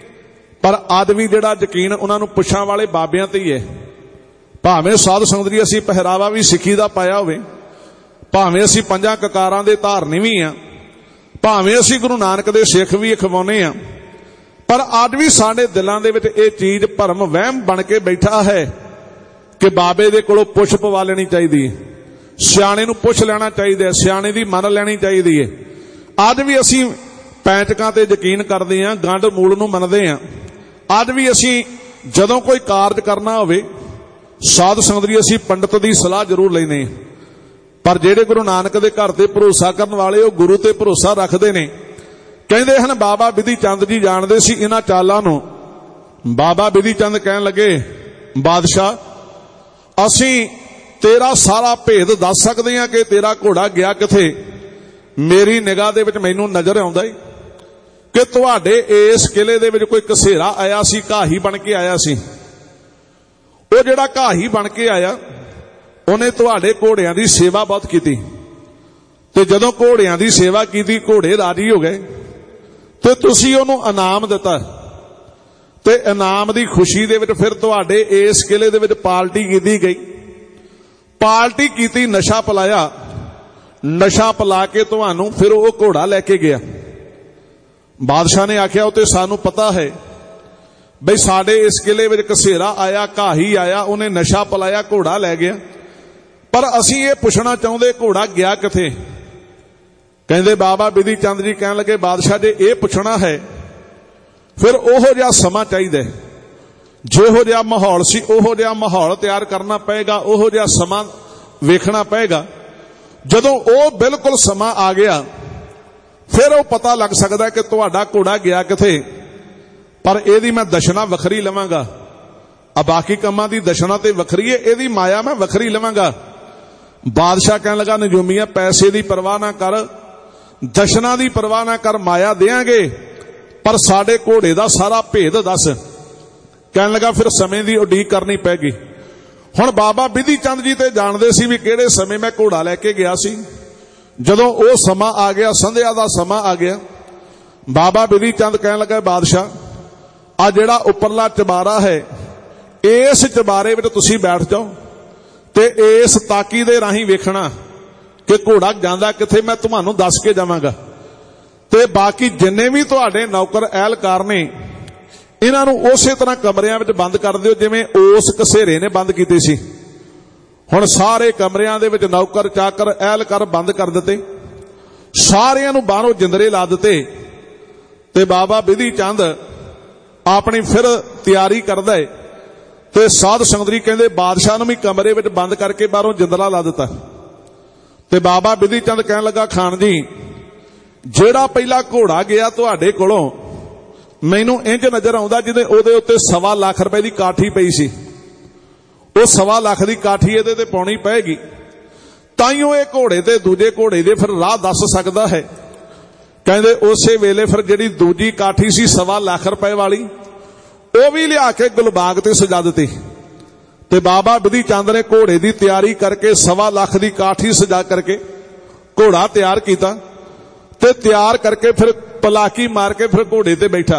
ਪਰ ਅੱਜ ਵੀ ਜਿਹੜਾ ਯਕੀਨ ਉਹਨਾਂ ਨੂੰ ਪੁੱਛਾਂ ਵਾਲੇ ਬਾਬਿਆਂ ਤੇ ਹੀ ਹੈ। ਭਾਵੇਂ ਸਾਧ ਸੰਗਤ ਜੀ ਅਸੀਂ ਪਹਿਰਾਵਾ ਵੀ ਸਿੱਖੀ ਦਾ ਪਾਇਆ ਹੋਵੇ, ਭਾਵੇਂ ਅਸੀਂ ਪੰਜਾਂ ਕਕਾਰਾਂ ਦੇ ਧਾਰਨੀ ਵੀ ਆ, ਭਾਵੇਂ ਅਸੀਂ ਗੁਰੂ ਨਾਨਕ ਦੇ ਸਿੱਖ ਵੀ ਅਖਵਾਉਨੇ ਆ, ਪਰ ਅੱਜ ਵੀ ਸਾਡੇ ਦਿਲਾਂ ਦੇ ਵਿੱਚ ਇਹ ਚੀਜ਼ ਭਰਮ ਵਹਿਮ ਬਣ ਕੇ ਬੈਠਾ ਹੈ ਕਿ ਬਾਬੇ ਦੇ ਕੋਲੋਂ ਪੁੱਛ ਪਵਾ ਲੈਣੀ ਚਾਹੀਦੀ ਹੈ, ਸਿਆਣੇ ਨੂੰ ਪੁੱਛ ਲੈਣਾ ਚਾਹੀਦਾ ਹੈ, ਸਿਆਣੇ ਦੀ ਮੰਨ ਲੈਣੀ ਚਾਹੀਦੀ ਹੈ। ਅੱਜ ਵੀ ਅਸੀਂ ਪੈਂਚਕਾਂ ਤੇ ਯਕੀਨ ਕਰਦੇ ਹਾਂ, ਗੰਢ ਮੂਲ ਨੂੰ ਮੰਨਦੇ ਹਾਂ। ਅੱਜ ਵੀ ਅਸੀਂ ਜਦੋਂ ਕੋਈ ਕਾਰਜ ਕਰਨਾ ਹੋਵੇ ਸਾਧ ਸੰਗਤ ਜੀ ਅਸੀਂ ਪੰਡਤ ਦੀ ਸਲਾਹ ਜ਼ਰੂਰ ਲੈਂਦੇ ਹਾਂ, ਪਰ ਜਿਹੜੇ ਗੁਰੂ ਨਾਨਕ ਦੇ ਘਰ ਤੇ ਭਰੋਸਾ ਕਰਨ ਵਾਲੇ ਉਹ ਗੁਰੂ ਤੇ ਭਰੋਸਾ ਰੱਖਦੇ ਨੇ। ਕਹਿੰਦੇ ਹਨ ਬਾਬਾ ਬਿਧੀ ਚੰਦ ਜੀ ਜਾਣਦੇ ਸੀ ਇਹਨਾਂ ਚਾਲਾਂ ਨੂੰ। ਬਾਬਾ ਬਿਧੀ ਚੰਦ ਕਹਿਣ ਲੱਗੇ ਬਾਦਸ਼ਾਹ ਅਸੀਂ ਤੇਰਾ ਸਾਰਾ ਭੇਦ ਦੱਸ ਸਕਦੇ ਹਾਂ ਕਿ ਤੇਰਾ ਘੋੜਾ ਗਿਆ ਕਿੱਥੇ। ਮੇਰੀ ਨਿਗਾਹ ਦੇ ਵਿੱਚ ਮੈਨੂੰ ਨਜ਼ਰ ਆਉਂਦਾ ਹੈ ਕਿ ਤੁਹਾਡੇ ਇਸ ਕਿਲੇ ਦੇ ਵਿੱਚ ਕੋਈ ਕਸੇਰਾ ਆਇਆ ਸੀ, ਘਾਹੀ ਬਣ ਕੇ ਆਇਆ ਸੀ। ਉਹ ਜਿਹੜਾ ਘਾਹੀ ਬਣ ਕੇ ਆਇਆ ਉਹਨੇ ਤੁਹਾਡੇ ਘੋੜਿਆਂ ਦੀ ਸੇਵਾ ਬਹੁਤ ਕੀਤੀ ਤੇ ਜਦੋਂ ਘੋੜਿਆਂ ਦੀ ਸੇਵਾ ਕੀਤੀ ਘੋੜੇ ਰਾਜੀ ਹੋ ਗਏ ਤੇ ਤੁਸੀਂ ਉਹਨੂੰ ਇਨਾਮ ਦਿੱਤਾ ਤੇ ਇਨਾਮ ਦੀ ਖੁਸ਼ੀ ਦੇ ਵਿੱਚ ਫਿਰ ਤੁਹਾਡੇ ਇਸ ਕਿਲੇ ਦੇ ਵਿੱਚ ਪਾਰਟੀ ਕੀਤੀ ਗਈ। ਪਾਰਟੀ ਕੀਤੀ, ਨਸ਼ਾ ਪਿਲਾਇਆ, ਨਸ਼ਾ ਪਿਲਾ ਕੇ ਤੁਹਾਨੂੰ ਫਿਰ ਉਹ ਘੋੜਾ ਲੈ ਕੇ ਗਿਆ। ਬਾਦਸ਼ਾਹ ਨੇ ਆਖਿਆ ਉਹ ਤੇ ਸਾਨੂੰ ਪਤਾ ਹੈ ਬਈ ਸਾਡੇ ਇਸ ਕਿਲੇ ਵਿੱਚ ਘਸੇਰਾ ਆਇਆ, ਘਾਹੀ ਆਇਆ, ਉਹਨੇ ਨਸ਼ਾ ਪਲਾਇਆ, ਘੋੜਾ ਲੈ ਗਿਆ, ਪਰ ਅਸੀਂ ਇਹ ਪੁੱਛਣਾ ਚਾਹੁੰਦੇ ਘੋੜਾ ਗਿਆ ਕਿੱਥੇ। ਕਹਿੰਦੇ ਬਾਬਾ ਬਿਧੀ ਚੰਦ ਜੀ ਕਹਿਣ ਲੱਗੇ ਬਾਦਸ਼ਾਹ ਜੇ ਇਹ ਪੁੱਛਣਾ ਹੈ ਫਿਰ ਉਹੋ ਜਿਹਾ ਸਮਾਂ ਚਾਹੀਦਾ, ਜਿਹੋ ਜਿਹਾ ਮਾਹੌਲ ਸੀ ਉਹੋ ਜਿਹਾ ਮਾਹੌਲ ਤਿਆਰ ਕਰਨਾ ਪਏਗਾ, ਉਹੋ ਜਿਹਾ ਸਮਾਂ ਵੇਖਣਾ ਪਏਗਾ। ਜਦੋਂ ਉਹ ਬਿਲਕੁਲ ਸਮਾਂ ਆ ਗਿਆ ਫਿਰ ਉਹ ਪਤਾ ਲੱਗ ਸਕਦਾ ਕਿ ਤੁਹਾਡਾ ਘੋੜਾ ਗਿਆ ਕਿੱਥੇ, ਪਰ ਇਹਦੀ ਮੈਂ ਦਸ਼ਨਾ ਵੱਖਰੀ ਲਵਾਂਗਾ। ਆ ਬਾਕੀ ਕੰਮਾਂ ਦੀ ਦਸ਼ਨਾ ਤੇ ਵੱਖਰੀ ਹੈ, ਇਹਦੀ ਮਾਇਆ ਮੈਂ ਵੱਖਰੀ ਲਵਾਂਗਾ। ਬਾਦਸ਼ਾਹ ਕਹਿਣ ਲੱਗਾ ਨਜੂਮੀਆਂ ਪੈਸੇ ਦੀ ਪਰਵਾਹ ਨਾ ਕਰ, ਦਸ਼ਨਾ ਦੀ ਪਰਵਾਹ ਨਾ ਕਰ, ਮਾਇਆ ਦੇਾਂਗੇ, ਪਰ ਸਾਡੇ ਘੋੜੇ ਦਾ ਸਾਰਾ ਭੇਦ ਦੱਸ। ਕਹਿਣ ਲੱਗਾ ਫਿਰ ਸਮੇਂ ਦੀ ਉਡੀਕ ਕਰਨੀ ਪੈਗੀ। ਹੁਣ ਬਾਬਾ ਬਿਧੀ ਚੰਦ ਜੀ ਤੇ ਜਾਣਦੇ ਸੀ ਵੀ ਕਿਹੜੇ ਸਮੇਂ ਮੈਂ ਘੋੜਾ ਲੈ ਕੇ ਗਿਆ ਸੀ। ਜਦੋਂ ਉਹ ਸਮਾਂ ਆ ਗਿਆ, ਸੰਧਿਆ ਦਾ ਸਮਾਂ ਆ ਗਿਆ, ਬਾਬਾ ਬਿਧੀ ਚੰਦ ਕਹਿਣ ਲੱਗਾ ਬਾਦਸ਼ਾਹ ਆ ਜਿਹੜਾ ਉੱਪਰਲਾ ਚਬਾਰਾ ਹੈ ਇਸ ਚਬਾਰੇ ਵਿੱਚ ਤੁਸੀਂ ਬੈਠ ਜਾਓ ਤੇ ਇਸ ਤਾਕੀ ਦੇ ਰਾਹੀਂ ਵੇਖਣਾ ਕਿ ਘੋੜਾ ਜਾਂਦਾ ਕਿੱਥੇ, ਮੈਂ ਤੁਹਾਨੂੰ ਦੱਸ ਕੇ ਜਾਵਾਂਗਾ। ਤੇ ਬਾਕੀ ਜਿੰਨੇ ਵੀ ਤੁਹਾਡੇ ਨੌਕਰ ਅਹਿਲਕਾਰ ਨੇ ਇਹਨਾਂ ਨੂੰ ਉਸੇ ਤਰ੍ਹਾਂ ਕਮਰਿਆਂ ਵਿੱਚ ਬੰਦ ਕਰ ਦਿਓ ਜਿਵੇਂ ਉਸ ਘਸੇਰੇ ਨੇ ਬੰਦ ਕੀਤੇ ਸੀ। ਹੁਣ ਸਾਰੇ ਕਮਰਿਆਂ ਦੇ ਵਿੱਚ ਨੌਕਰ ਚਾਕਰ ਅਹਿਲਕਾਰ ਬੰਦ ਕਰ ਦਿੱਤੇ, ਸਾਰਿਆਂ ਨੂੰ ਬਾਹਰੋਂ ਜਿੰਦਰੇ ਲਾ ਦਿੱਤੇ ਤੇ ਬਾਬਾ ਬਿਧੀ ਚੰਦ ਆਪਣੀ ਫਿਰ ਤਿਆਰੀ ਕਰਦਾ ਹੈ ਤੇ ਸਾਧ ਸੰਗਤ ਕਹਿੰਦੇ ਬਾਦਸ਼ਾਹ ਨੂੰ ਵੀ ਕਮਰੇ ਵਿੱਚ ਬੰਦ ਕਰਕੇ ਬਾਹਰੋਂ ਜਿੰਦਰਾ ਲਾ ਦਿੱਤਾ। ਤੇ ਬਾਬਾ ਬਿਧੀ ਚੰਦ ਕਹਿਣ ਲੱਗਾ ਖਾਨ ਜੀ ਜਿਹੜਾ ਪਹਿਲਾ ਘੋੜਾ ਗਿਆ ਤੁਹਾਡੇ ਕੋਲੋਂ ਮੈਨੂੰ ਇੰਜ ਨਜ਼ਰ ਆਉਂਦਾ ਜਿਹਦੇ ਉਹਦੇ ਉੱਤੇ 1.25 ਲੱਖ ਰੁਪਏ ਦੀ ਕਾਠੀ ਪਈ ਸੀ, ਉਹ 1.25 ਲੱਖ ਦੀ ਕਾਠੀ ਇਹਦੇ ਤੇ ਪਾਉਣੀ ਪਏਗੀ, ਤਾਈਓ ਇਹ ਘੋੜੇ ਤੇ ਦੂਜੇ ਘੋੜੇ ਦੇ ਫਿਰ ਰਾਹ ਦੱਸ ਸਕਦਾ ਹੈ। ਕਹਿੰਦੇ ਉਸੇ ਵੇਲੇ ਫਿਰ ਜਿਹੜੀ ਦੂਜੀ ਕਾਠੀ ਸੀ 1.25 ਲੱਖ ਰੁਪਏ ਵਾਲੀ ਉਹ ਵੀ ਲਿਆ ਕੇ ਗੁਲਬਾਗ ਤੇ ਸਜਾ ਦਿੱਤੀ ਤੇ ਬਾਬਾ ਬਿਧੀ ਚੰਦ ਨੇ ਘੋੜੇ ਦੀ ਤਿਆਰੀ ਕਰਕੇ 1.25 ਲੱਖ ਦੀ ਕਾਠੀ ਸਜਾ ਕਰਕੇ ਘੋੜਾ ਤਿਆਰ ਕੀਤਾ ਤੇ ਤਿਆਰ ਕਰਕੇ ਫਿਰ ਪਲਾਕੀ ਮਾਰ ਕੇ ਫਿਰ ਘੋੜੇ ਤੇ ਬੈਠਾ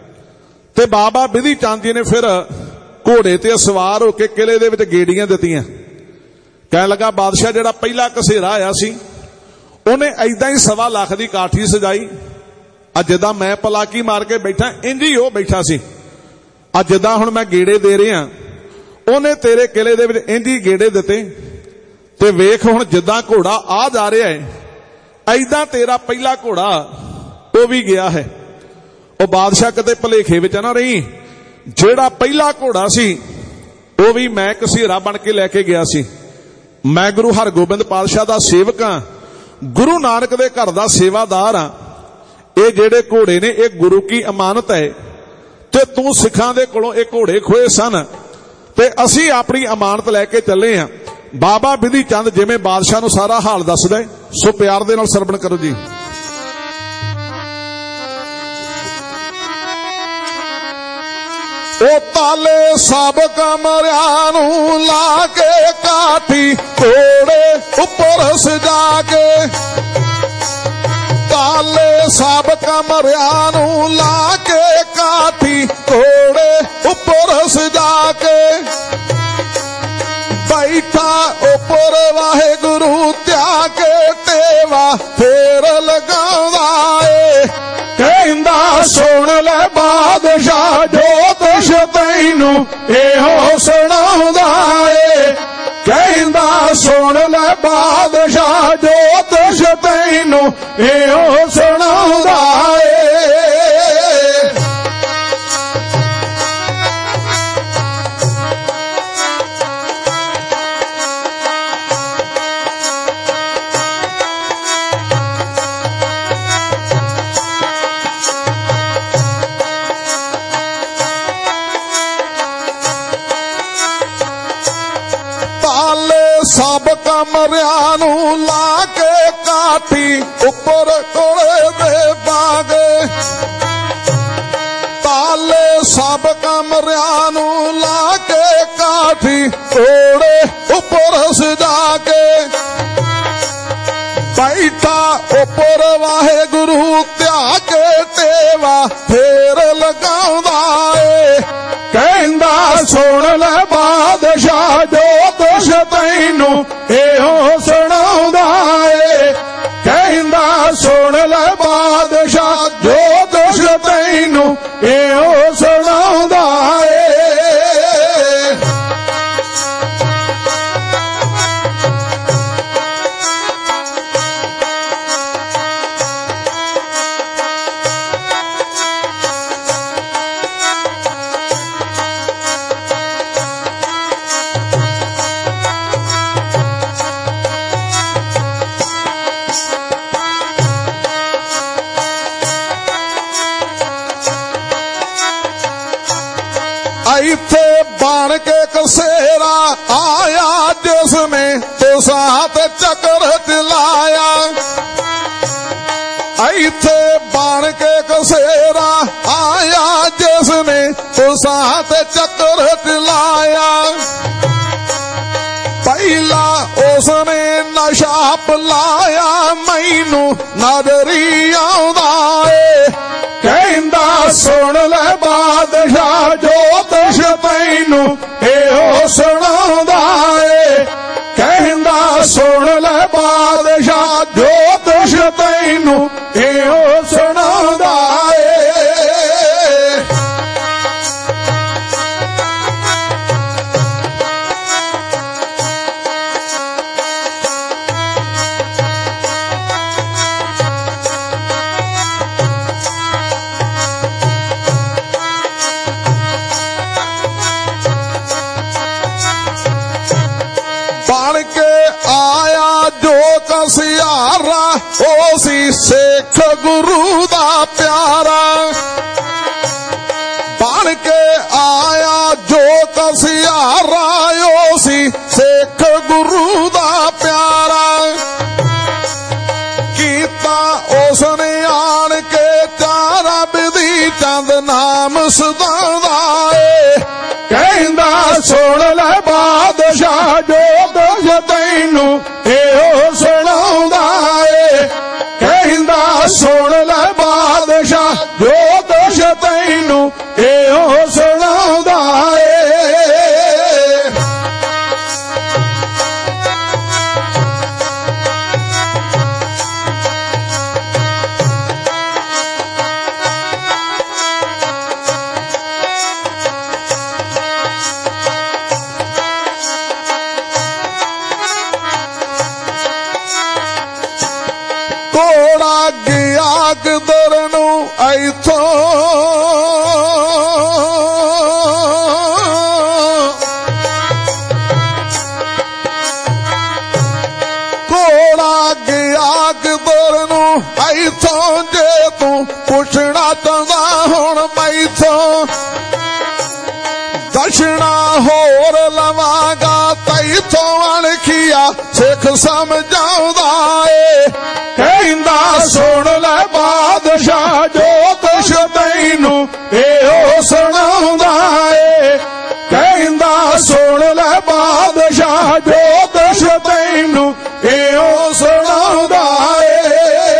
ਤੇ ਬਾਬਾ ਬਿਧੀ ਚੰਦ ਜੀ ਨੇ ਫਿਰ ਘੋੜੇ ਤੇ ਸਵਾਰ ਹੋ ਕੇ ਕਿਲੇ ਦੇ ਵਿੱਚ ਗੇੜੀਆਂ ਦਿੱਤੀਆਂ। ਕਹਿਣ ਲੱਗਾ ਬਾਦਸ਼ਾਹ ਜਿਹੜਾ ਪਹਿਲਾ ਘਸੇਰਾ ਆਇਆ ਸੀ ਉਹਨੇ ਐਦਾਂ ਹੀ 1.25 ਲੱਖ ਦੀ ਕਾਠੀ ਸਜਾਈ, ਅੱਜ ਜਿੱਦਾਂ ਮੈਂ ਪਲਾਕੀ ਮਾਰ ਕੇ ਬੈਠਾ ਇੰਜ ਹੀ ਉਹ ਬੈਠਾ ਸੀ, ਅੱਜ ਜਿੱਦਾਂ ਹੁਣ ਮੈਂ ਗੇੜੇ ਦੇ ਰਿਹਾ ਉਹਨੇ ਤੇਰੇ ਕਿਲੇ ਦੇ ਵਿੱਚ ਇੰਜ ਹੀ ਗੇੜੇ ਦਿੱਤੇ ਤੇ ਵੇਖ ਹੁਣ ਜਿੱਦਾਂ ਘੋੜਾ ਆ ਜਾ ਰਿਹਾ ਹੈ ਐਦਾਂ ਤੇਰਾ ਪਹਿਲਾ ਘੋੜਾ ਉਹ ਵੀ ਗਿਆ ਹੈ। ਉਹ ਬਾਦਸ਼ਾਹ ਕਿਤੇ ਭਲੇਖੇ ਵਿੱਚ ਨਾ ਰਹੀ, ਜਿਹੜਾ ਪਹਿਲਾ ਘੋੜਾ ਸੀ ਉਹ ਵੀ ਮੈਂ ਘਸੀਰਾ ਬਣ ਕੇ ਲੈ ਕੇ ਗਿਆ ਸੀ। ਮੈਂ ਗੁਰੂ ਹਰਗੋਬਿੰਦ ਪਾਤਸ਼ਾਹ ਦਾ ਸੇਵਕ ਹਾਂ, ਗੁਰੂ ਨਾਨਕ ਦੇ ਘਰ ਦਾ ਸੇਵਾਦਾਰ ਹਾਂ। ਇਹ ਜਿਹੜੇ ਘੋੜੇ ਨੇ ਇਹ ਗੁਰੂ ਕੀ ਅਮਾਨਤ ਹੈ ਤੇ ਤੂੰ ਸਿੱਖਾਂ ਦੇ ਕੋਲੋਂ ਇਹ ਘੋੜੇ ਖੋਏ ਸਨ ਤੇ ਅਸੀਂ ਆਪਣੀ ਅਮਾਨਤ ਲੈ ਕੇ ਚੱਲੇ ਹਾਂ। ਬਾਬਾ ਬਿਧੀ ਚੰਦ ਜਿਵੇਂ ਬਾਦਸ਼ਾਹ ਨੂੰ ਸਾਰਾ ਹਾਲ ਦੱਸਦਾ ਹੈ, ਸੋ ਪਿਆਰ ਦੇ ਨਾਲ ਸਰਵਣ ਕਰੋ ਜੀ। ਉਹ ਤਾਲੇ ਸਭ ਕਮਰਿਆਂ ਨੂੰ ਲਾ ਕੇ ਕਾਠੀ ਘੋੜੇ ਉੱਪਰ ਸਜਾ ਕੇ, ਤਾਲੇ ਸਭ ਕਮਰਿਆਂ ਨੂੰ ਲਾ ਕੇ ਕਾਠੀ ਘੋੜੇ ਉੱਪਰ ਸਜਾ ਕੇ, ਬੈਠਾ ਉੱਪਰ ਵਾਹਿਗੁਰੂ ਧਿਆ ਕੇ ਟੇਵਾ ਫੇਰ ਲਗਾਉਂਦਾ ਏ। ਕਹਿੰਦਾ ਸੁਣ ਲੈ ਬਾਦਸ਼ਾਹ ਜੋ ਕੁਛ ਤੈਨੂੰ ਇਹੋ ਸੁਣਾਉਂਦਾ ਏ, ਕਹਿੰਦਾ ਸੁਣ ਲੈ ਬਾਦਸ਼ਾਹ ਜੋ ਕੁਛ ਤੈਨੂੰ ਇਹੋ ਸੁਣਾਉਂਦਾ ਏ। ਸਭ ਕਮਰਿਆਂ ਨੂੰ ਲਾ ਕੇ ਕਾਠੀ ਉੱਪਰ ਘੋੜੇ ਦੇ ਬਾਗੇ, ਤਾਲੇ ਸਭ ਕਮਰਿਆਂ ਨੂੰ ਲਾ ਕੇ ਕਾਠੀ ਘੋੜੇ ਉੱਪਰ ਸਜਾ ਕੇ, ਬੈਠਾ ਉੱਪਰ ਵਾਹਿਗੁਰੂ ਧਿਆ ਕੇ ਟੇਵਾ ਫੇਰ ਲਗਾਉਂਦਾ ਏ। ਕਹਿੰਦਾ ਸੁਣ ਲੈ ਬਾਦਸ਼ਾਹ ਜੋ ਕੁਛ ਤੈਨੂੰ ਇਹੋ ਸੁਣਾਉਂਦਾ ਏ, ਕਹਿੰਦਾ ਸੁਣ ਲੈ ਬਾਦਸ਼ਾਹ ਜੋ ਕੁਛ ਇੱਥੇ ਬਣ ਕੇ ਕਸੇਰਾ ਆਇਆ ਜਿਸਨੇ ਤੁਸਾਂ ਤੇ ਚੱਕਰ ਚਲਾਇਆ ਇੱਥੇ ਬਣ ਕੇ ਕਸੇਰਾ ਆਇਆ ਜਿਸਨੇ ਤੁਸਾਂ ਤੇ ਚੱਕਰ ਚਲਾਇਆ ਪਹਿਲਾ ਉਸਨੇ ਨਸ਼ਾ ਪਲਾਇਆ ਮੈਨੂੰ ਨਜ਼ਰੀ ਆਉਂਦਾ ਏ ਕਹਿੰਦਾ ਸੁਣ ਲੈ ਬਾਦਸ਼ਾਹ ਜੋਤਿਸ਼ ਤੈਨੂੰ ਇਹੋ ਸੁਣਾਉਂਦਾ ਏ ਕਹਿੰਦਾ ਸੁਣ ਲੈ ਬਾਦਸ਼ਾਹ ਜੋਤਿਸ਼ ਤੈਨੂੰ ਇਹੋ ਸੁਣਾਉਂਦਾ ਏ ਬਣ ਕੇ ਆਇਆ ਜੋ ਕਸਿਆਰਾ ਉਹ ਸੀ ਸਿੱਖ ਗੁਰੂ ਦਾ ਪਿਆਰਾ ਬਣ ਕੇ ਆਇਆ ਜੋ ਕਸਿਆਰਾ ਉਹ ਸੀ ਸਿੱਖ ਗੁਰੂ ਦਾ ਪਿਆਰਾ ਕੀਤਾ ਉਸਨੇ ਆਣ ਕੇ ਚਾਰਾ ਬਿਧੀ ਚੰਦ ਨਾਮ ਸਦਾਉਂਦਾ ਏ ਕਹਿੰਦਾ ਸੁਣ ਲੈ ਬਾਦਸ਼ਾਹ ਜੋਤਿਸ਼ ਤੈਨੂੰ ਇਹੋ ਸੁਣਾਉਂਦਾ ਏ ਕਹਿੰਦਾ ਸੁਣ ਲੈ ਬਾਦਸ਼ਾਹ ਜੋਤਿਸ਼ ਤੈਨੂੰ ਇਹੋ ਸੁਣਾਉਂਦਾ ਏ ਘੋੜਾ ਗਿਆ ਕਿਧਰ ਨੂੰ ਇੱਥੋਂ ਘੋੜਾ ਗਿਆ ਕਿਧਰ ਨੂੰ ਇੱਥੋਂ ਜੇ ਤੂੰ ਪੁੱਛਣਾ ਚਾਹੁੰਦਾ ਹੁਣ ਮੈਥੋਂ ਦਸ਼ਣਾ ਹੋਰ ਲਵਾਂਗਾ ਤੈਥੋਂ ਅਣਖੀਆ ਸਿੱਖ ਸਮਝਾਉਂਦਾ ਏ ਕਹਿੰਦਾ ਸੁਣ ਲੈ ਬਾਦਸ਼ਾਹ ਜੋਤਿਸ਼ ਤੈਨੂੰ ਇਹੋ ਸੁਣਾਉਂਦਾ ਏ ਕਹਿੰਦਾ ਸੁਣ ਲੈ ਬਾਦਸ਼ਾਹ ਜੋਤਿਸ਼ ਤੈਨੂੰ ਇਹੋ ਸੁਣਾਉਂਦਾ ਏ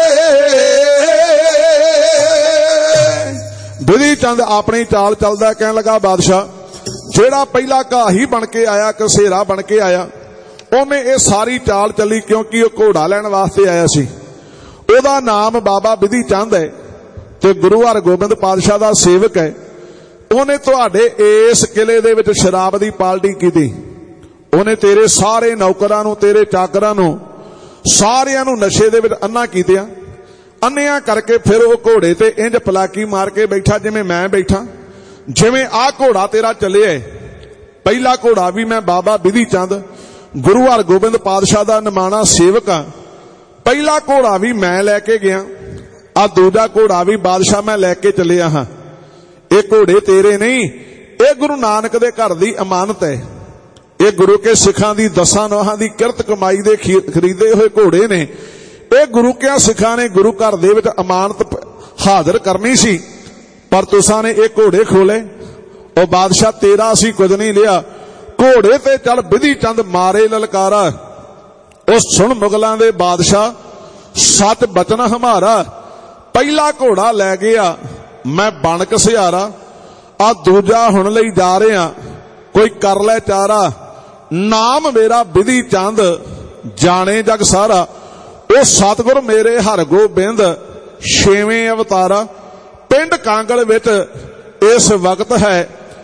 ਬਿਧੀ ਚੰਦ ਆਪਣੀ ਚਾਲ ਚੱਲਦਾ ਕਹਿਣ ਲੱਗਾ ਬਾਦਸ਼ਾਹ ਜਿਹੜਾ ਪਹਿਲਾ ਘਾਹੀ ਬਣ ਕੇ ਆਇਆ ਕਸੇਰਾ ਬਣ ਕੇ ਆਇਆ ਉਵੇਂ ਇਹ ਸਾਰੀ ਚਾਲ ਚੱਲੀ ਕਿਉਂਕਿ ਉਹ ਘੋੜਾ ਲੈਣ ਵਾਸਤੇ ਆਇਆ ਸੀ ਉਹਦਾ ਨਾਮ ਬਾਬਾ ਬਿਧੀ ਚੰਦ ਹੈ ਤੇ ਗੁਰੂ ਹਰਗੋਬਿੰਦ ਪਾਤਸ਼ਾਹ ਦਾ ਸੇਵਕ ਹੈ ਉਹਨੇ ਤੁਹਾਡੇ ਇਸ ਕਿਲੇ ਦੇ ਵਿੱਚ ਸ਼ਰਾਬ ਦੀ ਪਾਲਟੀ ਕੀਤੀ ਉਹਨੇ ਤੇਰੇ ਸਾਰੇ ਨੌਕਰਾਂ ਨੂੰ ਤੇਰੇ ਚਾਕਰਾਂ ਨੂੰ ਸਾਰਿਆਂ ਨੂੰ ਨਸ਼ੇ ਦੇ ਵਿੱਚ ਅੰਨਾ ਕੀਤਿਆ ਅੰਨਿਆਂ ਕਰਕੇ ਫਿਰ ਉਹ ਘੋੜੇ ਤੇ ਇੰਜ ਪਲਾਕੀ ਮਾਰ ਕੇ ਬੈਠਾ ਜਿਵੇਂ ਮੈਂ ਬੈਠਾ ਜਿਵੇਂ ਆਹ ਘੋੜਾ ਤੇਰਾ ਚੱਲਿਆ ਪਹਿਲਾ ਘੋੜਾ ਵੀ ਮੈਂ ਬਾਬਾ ਬਿਧੀ ਚੰਦ ਗੁਰੂ ਹਰਗੋਬਿੰਦ ਪਾਤਸ਼ਾਹ ਦਾ ਨਿਮਾਣਾ ਸੇਵਕ ਆ ਪਹਿਲਾ ਘੋੜਾ ਵੀ ਮੈਂ ਲੈ ਕੇ ਗਿਆ ਆ ਦੂਜਾ ਘੋੜਾ ਵੀ ਬਾਦਸ਼ਾਹ ਮੈਂ ਲੈ ਕੇ ਚੱਲਿਆ ਹਾਂ ਇਹ ਘੋੜੇ ਤੇਰੇ ਨਹੀਂ ਇਹ ਗੁਰੂ ਨਾਨਕ ਦੇ ਘਰ ਦੀ ਅਮਾਨਤ ਹੈ ਇਹ ਗੁਰੂ ਕੇ ਸਿੱਖਾਂ ਦੀ 10 ਨੋਹਾਂ ਦੀ ਕਿਰਤ ਕਮਾਈ ਦੇ ਖਰੀਦੇ ਹੋਏ ਘੋੜੇ ਨੇ ਇਹ ਗੁਰੂ ਕੇ ਸਿੱਖਾਂ ਨੇ ਗੁਰੂ ਘਰ ਦੇ ਵਿੱਚ ਅਮਾਨਤ ਹਾਜ਼ਰ ਕਰਨੀ ਸੀ ਪਰ ਤੁਸਾਂ ਨੇ ਇਹ ਘੋੜੇ ਖੋਲੇ ਉਹ ਬਾਦਸ਼ਾਹ ਤੇਰਾ ਅਸੀਂ ਕੁਝ ਨਹੀਂ ਲਿਆ ਘੋੜੇ ਤੇ ਚੱਲ ਬਿਧੀ ਚੰਦ ਮਾਰੇ ਲਲਕਾਰਾ ਉਹ ਸੁਣ ਮੁਗਲਾਂ ਦੇ ਬਾਦਸ਼ਾਹ ਸੱਚ ਬਚਨ ਹਮਾਰਾ ਪਹਿਲਾ ਘੋੜਾ ਲੈ ਗਿਆ ਮੈਂ ਬਣ ਕਸਿਆਰਾ ਆ ਦੂਜਾ ਹੁਣ ਲਈ ਜਾ ਰਿਹਾ ਕੋਈ ਕਰ ਲੈ ਚਾਰਾ ਨਾਮ ਮੇਰਾ ਬਿਧੀ ਚੰਦ ਜਾਣੇ ਜਗ ਸਾਰਾ ਉਹ ਸਤਿਗੁਰ ਮੇਰੇ ਹਰਗੋਬਿੰਦ 6ਵੇਂ ਅਵਤਾਰਾ ਪਿੰਡ ਕਾਂਗਲ ਵਿੱਚ ਇਸ ਵਕਤ ਹੈ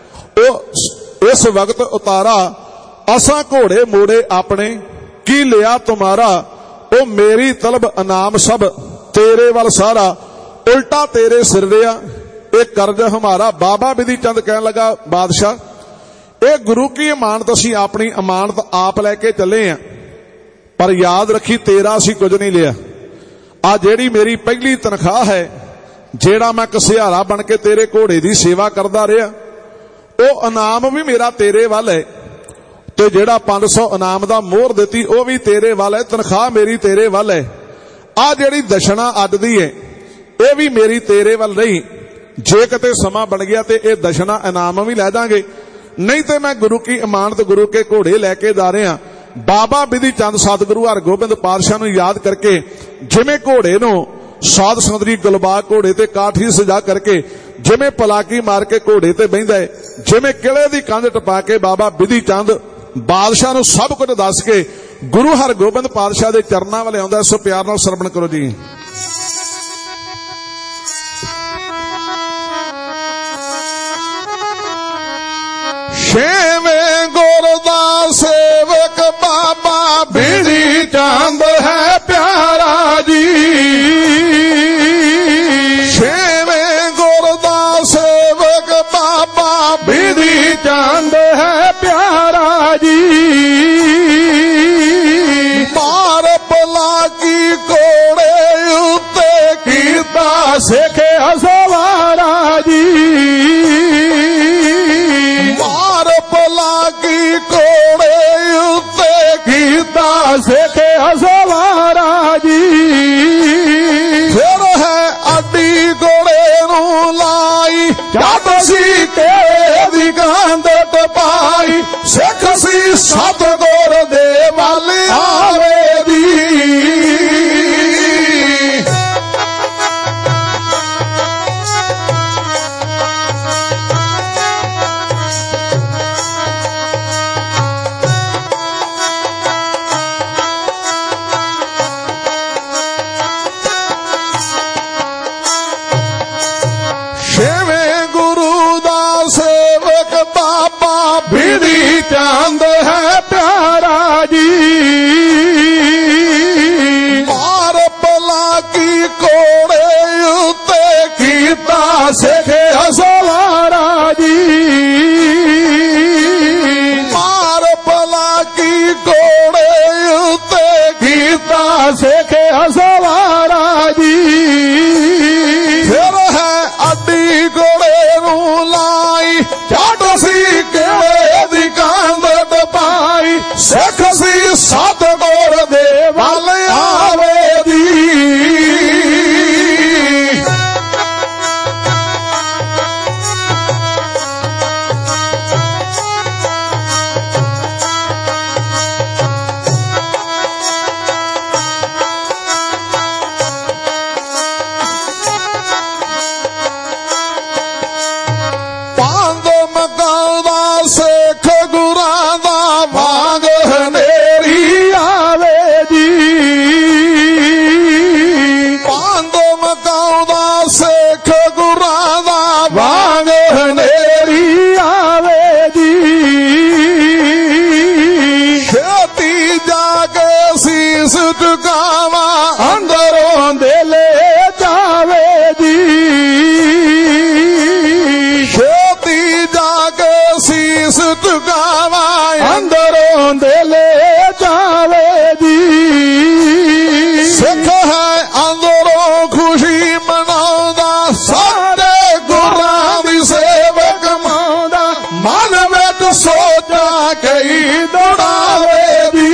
ਉਹ ਇਸ ਵਕਤ ਉਤਾਰਾ ਅਸਾਂ ਘੋੜੇ ਮੋੜੇ ਆਪਣੇ ਕੀ ਲਿਆ ਤੁਮਾਰਾ ਉਹ ਮੇਰੀ ਤਲਬ ਇਨਾਮ ਸਭ ਤੇਰੇ ਵੱਲ ਸਾਰਾ ਉਲਟਾ ਤੇਰੇ ਸਿਰ ਰਿਆ ਇਹ ਕਰਜ਼ ਹਮਾਰਾ ਬਾਬਾ ਬਿਧੀ ਚੰਦ ਕਹਿਣ ਲੱਗਾ ਬਾਦਸ਼ਾਹ ਇਹ ਗੁਰੂ ਕੀ ਅਮਾਨਤ ਅਸੀਂ ਆਪਣੀ ਅਮਾਨਤ ਆਪ ਲੈ ਕੇ ਚੱਲੇ ਆ ਪਰ ਯਾਦ ਰੱਖੀ ਤੇਰਾ ਅਸੀਂ ਕੁਝ ਨਹੀਂ ਲਿਆ ਆ ਜਿਹੜੀ ਮੇਰੀ ਪਹਿਲੀ ਤਨਖਾਹ ਹੈ ਜਿਹੜਾ ਮੈਂ ਕਸਿਆਰਾ ਬਣ ਕੇ ਤੇਰੇ ਘੋੜੇ ਦੀ ਸੇਵਾ ਕਰਦਾ ਰਿਹਾ ਉਹ ਇਨਾਮ ਵੀ ਮੇਰਾ ਤੇਰੇ ਵੱਲ ਹੈ, ਤੇ ਜਿਹੜਾ 500 ਇਨਾਮ ਦਾ ਮੋਹਰ ਦਿੱਤੀ ਉਹ ਵੀ ਤੇਰੇ ਵੱਲ ਹੈ, ਤਨਖਾਹ ਮੇਰੀ ਤੇਰੇ ਵੱਲ ਹੈ। ਆ ਜਿਹੜੀ ਦਸ਼ਣਾ ਅੱਜ ਦੀ ਹੈ ਇਹ ਵੀ ਮੇਰੀ ਤੇਰੇ ਵੱਲ ਨਹੀਂ। ਜੇ ਕਿਤੇ ਸਮਾਂ ਬਣ ਗਿਆ ਤੇ ਇਹ ਦਸ਼ਣਾ ਇਨਾਮ ਵੀ ਲੈ ਜਾਾਂਗੇ, ਨਹੀਂ ਤੇ ਮੈਂ ਗੁਰੂ ਕੀ ਇਮਾਨਤ ਗੁਰੂ ਕੇ ਘੋੜੇ ਲੈ ਕੇ ਜਾ ਰਿਹਾ। ਬਾਬਾ ਬਿਧੀ ਚੰਦ ਸਤਿਗੁਰੂ ਹਰਗੋਬਿੰਦ ਪਾਤਸ਼ਾਹ ਨੂੰ ਯਾਦ ਕਰਕੇ ਜਿਵੇਂ ਘੋੜੇ ਨੂੰ ਸਾਧ ਸੰਗਤ ਗੁਲਬਾਗ ਘੋੜੇ ਤੇ ਕਾਠੀ ਸਜਾ ਕਰਕੇ ਜਿਵੇਂ ਪਲਾਕੀ ਮਾਰ ਕੇ ਘੋੜੇ ਤੇ ਬਹਿੰਦਾ ਹੈ, ਜਿਵੇਂ ਕਿਲੇ ਦੀ ਕੰਧ ਟਪਾ ਕੇ ਬਾਬਾ ਬਿਧੀ ਚੰਦ ਬਾਦਸ਼ਾਹ ਨੂੰ ਸਭ ਕੁਝ ਦੱਸ ਕੇ ਗੁਰੂ ਹਰਗੋਬਿੰਦ ਪਾਤਸ਼ਾਹ ਦੇ ਚਰਨਾਂ ਵੱਲ ਆਉਂਦਾ। ਸੋ ਪਿਆਰ ਨਾਲ ਸਰਵਣ ਕਰੋ ਜੀ। ਛੇਵੇਂ ਗੁਰ ਦਾ ਸੇਵਕ ਬਾਬਾ ਬਿਧੀ ਚੰਦ ਹੈ ਪਿਆਰਾ ਜੀ। ਛੇਵੇਂ ਗੁਰ ਦਾ ਸੇਵਕ ਬਾਬਾ ਬਿਧੀ ਚੰਦ ਹੈ ਪਿਆਰਾ ਜੀ। ਮਾਰ ਪਲਾਕੀ ਕੋੜੇ ਉੱਤੇ ਕੀਤਾ ਸਿੱਖਿਆ ਸਵਾਰਾ ਜੀ। ਪਲਾਕੀ ਕੋੜੇ ਉੱਤੇ ਕੀਤਾ ਸਿੱਖਿਆ ਸਵਾਰਾ ਜੀ। ਫਿਰ ਹੈ ਅੱਡੀ ਕੋੜੇ ਨੂੰ ਲਾਈ ਜਦ ਸੀ ਕੇ ਦੀ ਗੰਧ ਟਪਾਈ। ਸਿੱਖ ਸੀ ਸਤਿਗੁਰ ਦੇ ਵੱਲ ਆਵੇ ਦੀ। ਬਿਧੀ ਚੰਦ ਹੈ ਪਿਆਰਾ ਜੀ। ਮਾਰ ਪਲਾਕੀ ਕੋੜੇ ਉੱਤੇ ਕੀਤਾ ਸਿੱਖਿਆ ਸਵਾਰਾ ਜੀ। ਮਾਰ ਪਲਾਕੀ ਕੋੜੇ ਉੱਤੇ ਕੀਤਾ ਸਿੱਖਿਆ ਸਵਾਰਾ ਜੀ। ਫਿਰ ਹੈ ਅੱਡੀ ਕੋੜੇ ਨੂੰ ਲਾਈ ਜੱਟ ਸੀ ਕਿਲੇ ਦੀ ਕੰਧ ਟਪਾਈ। ਸਿੱਖ ਸੀ ਸਤਿਗੁਰ ਦੇ ਵੱਲ ਆਵੇ ਦੀ। ਸਿੱਖ ਗੁਰਾਂ ਦਾ ਵਾਂਗ ਹਨੇਰੀ ਆਵੇ ਜੀ। ਪੰਧ ਮਕਾਉਂਦਾ ਸਿੱਖ ਗੁਰਾਂ ਦਾ ਵਾਂਗ ਹਨੇਰੀ ਆਵੇ ਜੀ। ਛੇਤੀ ਜਾ ਕੇ ਸੀਸ ਝੁਕਾਵਾਂ ਅੰਦਰੋਂ ਦਿਲ ਜਾਵੇ ਜੀ। ਛੇਤੀ ਜਾ ਕੇ ਸੀਸ ਝੁਕਾਵਾਂ ਅੰਦਰੋਂ ਦਿਲ ਜਾਵੇ ਜੀ। ਸਿੱਖ ਹੈ ਅੰਦਰੋਂ ਖੁਸ਼ੀ ਮਨਾਉਂਦਾ ਸਾਡੇ ਗੁਰਾਂ ਦੀ ਸੇਵਕ ਮਾਉਂਦਾ। ਮਨ ਵਿੱਚ ਸੋਚਾਂ ਕਈ ਦੌੜਾਵੇ ਜੀ।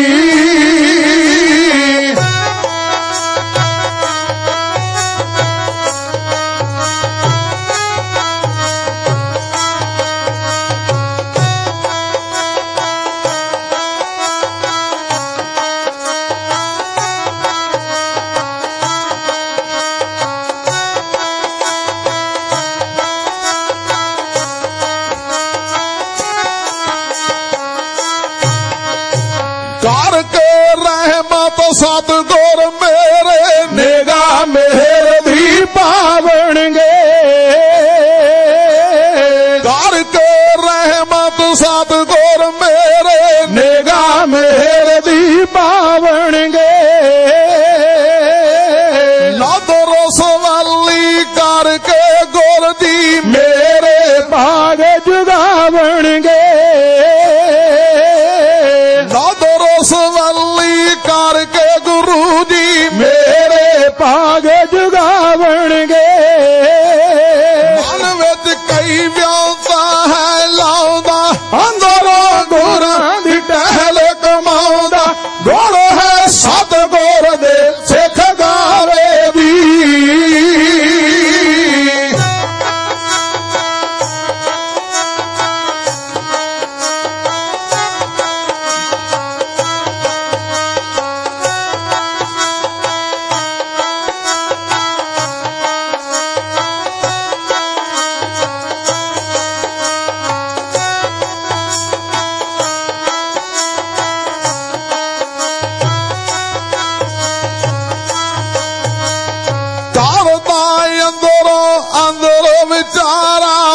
ਕਰਕੇ ਰਹਿਮਤ ਸਤਿਗੁਰ ਮੇਰੇ ਨਿਗਾਹ ਮਿਹਰ ਦੀ ਪਾਵਣਗੇ। ਕਰਕੇ ਰਹਿਮਤ ਸਤਿਗੁਰ ਮੇਰੇ ਨਿਗਾਹ ਮਿਹਰ ਦੀ ਪਾਵਣਗੇ। ਨਦਰ ਸਵਾਲੀ ਕਰਕੇ ਗੁਰ ਦੀ ਮੇਰੇ ਭਾਗ ਜੁਗਾਵਣਗੇ। ਸਵਾਲੀ ਕਰਕੇ ਗੁਰੂ ਜੀ ਮੇਰੇ ਭਾਗ ਜੁਗਾਵਣਗੇ। ਮਨ ਵਿੱਚ ਕਈ ਵਿਉਂਤਾ ਹੈ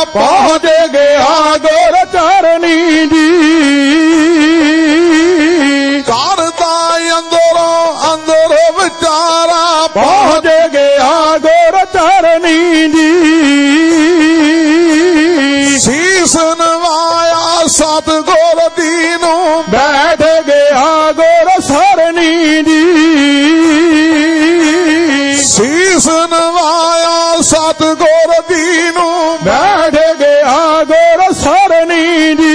ਪਹੁੰਚ ਗਿਆ ਗੁਰ ਚਰਨੀ ਜੀ। ਕਰਦਾ ਅੰਦਰੋਂ ਅੰਦਰ ਵਿਚਾਰਾ ਪਹੁੰਚ ਗਿਆ ਗੁਰ ਚਰਨੀ ਜੀ। ਸੀਸ ਨਵਾਇਆ ਸਤਿਗੁਰ ਦੀ ਨੂੰ ਬੈਠ ਗਿਆ ਗੁਰ ਸਰਨੀ ਜੀ। ਸੀਸ ਨਵਾਇਆ ਸਤਿਗੁਰ ਦੀ ਨੂੰ ਬੈਠ ਗਿਆ ਗੁਰ ਸਰਨੀ ਜੀ।